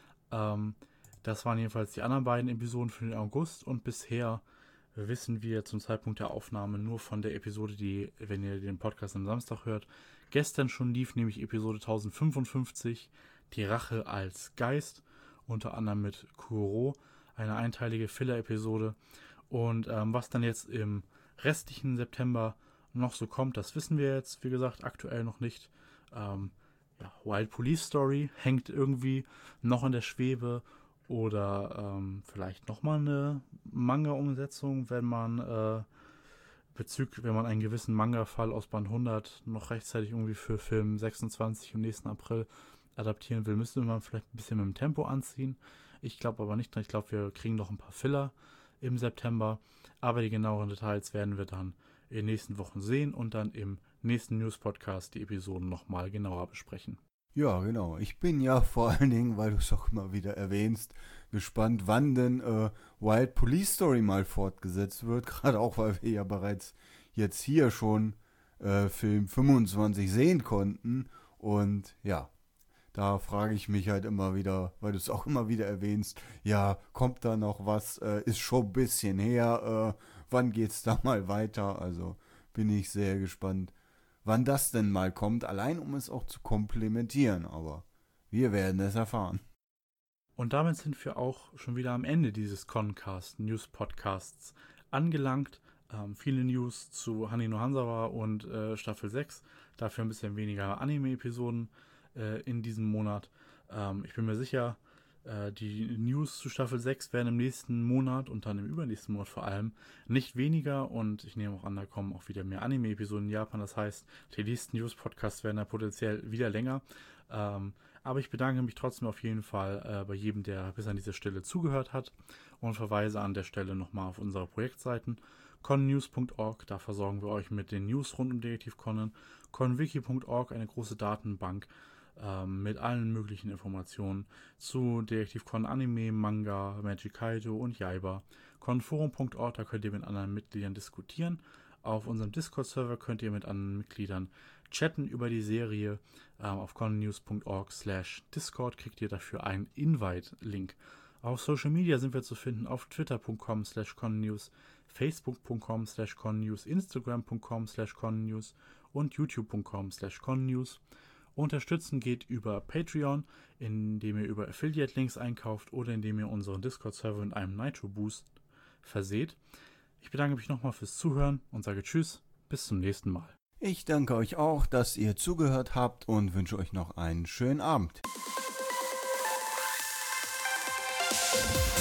Ähm, das waren jedenfalls die anderen beiden Episoden für den August und bisher wissen wir zum Zeitpunkt der Aufnahme nur von der Episode, die, wenn ihr den Podcast am Samstag hört, gestern schon lief, nämlich Episode tausendfünfundfünfzig, die Rache als Geist, unter anderem mit Kuro, eine einteilige Filler-Episode. Und ähm, was dann jetzt im restlichen September noch so kommt, das wissen wir jetzt, wie gesagt, aktuell noch nicht. Ähm, ja, Wild Police Story hängt irgendwie noch in der Schwebe. Oder ähm, vielleicht nochmal eine Manga-Umsetzung, wenn man äh, bezüglich, wenn man einen gewissen Manga-Fall aus Band hundert noch rechtzeitig irgendwie für Film sechsundzwanzig im nächsten April adaptieren will, müsste man vielleicht ein bisschen mit dem Tempo anziehen. Ich glaube aber nicht, ich glaube, wir kriegen noch ein paar Filler im September, aber die genaueren Details werden wir dann in den nächsten Wochen sehen und dann im nächsten News-Podcast die Episoden nochmal genauer besprechen. Ja, genau. Ich bin ja vor allen Dingen, weil du es auch immer wieder erwähnst, gespannt, wann denn äh, Wild Police Story mal fortgesetzt wird. Gerade auch, weil wir ja bereits jetzt hier schon äh, Film fünfundzwanzig sehen konnten. Und ja, da frage ich mich halt immer wieder, weil du es auch immer wieder erwähnst, ja, kommt da noch was? Äh, ist schon ein bisschen her. Äh, wann geht's da mal weiter? Also bin ich sehr gespannt, wann das denn mal kommt, allein um es auch zu komplementieren, aber wir werden es erfahren. Und damit sind wir auch schon wieder am Ende dieses Concast News Podcasts angelangt. Ähm, viele News zu Hani no Hanzawa und äh, Staffel sechs, dafür ein bisschen weniger Anime-Episoden äh, in diesem Monat. Ähm, ich bin mir sicher, Äh, die News zu Staffel sechs werden im nächsten Monat und dann im übernächsten Monat vor allem nicht weniger, und ich nehme auch an, da kommen auch wieder mehr Anime-Episoden in Japan. Das heißt, die nächsten News-Podcasts werden da potenziell wieder länger. Ähm, aber ich bedanke mich trotzdem auf jeden Fall äh, bei jedem, der bis an diese Stelle zugehört hat, und verweise an der Stelle nochmal auf unsere Projektseiten connews punkt org, da versorgen wir euch mit den News rund um Detektiv Conan, conwiki punkt org, eine große Datenbank ähm, mit allen möglichen Informationen zu Detektiv Conan Anime, Manga, Magic Kaito und Yaiba, conforum punkt org, da könnt ihr mit anderen Mitgliedern diskutieren. Auf unserem Discord-Server könnt ihr mit anderen Mitgliedern chatten über die Serie. Ähm, auf connews punkt org slash discord kriegt ihr dafür einen Invite-Link. Auf Social Media sind wir zu finden auf twitter punkt com slash connews, facebook punkt com slash connews, instagram punkt com slash connews und youtube punkt com slash connews. Unterstützen geht über Patreon, indem ihr über Affiliate-Links einkauft oder indem ihr unseren Discord-Server mit einem Nitro-Boost verseht. Ich bedanke mich nochmal fürs Zuhören und sage Tschüss, bis zum nächsten Mal. Ich danke euch auch, dass ihr zugehört habt und wünsche euch noch einen schönen Abend.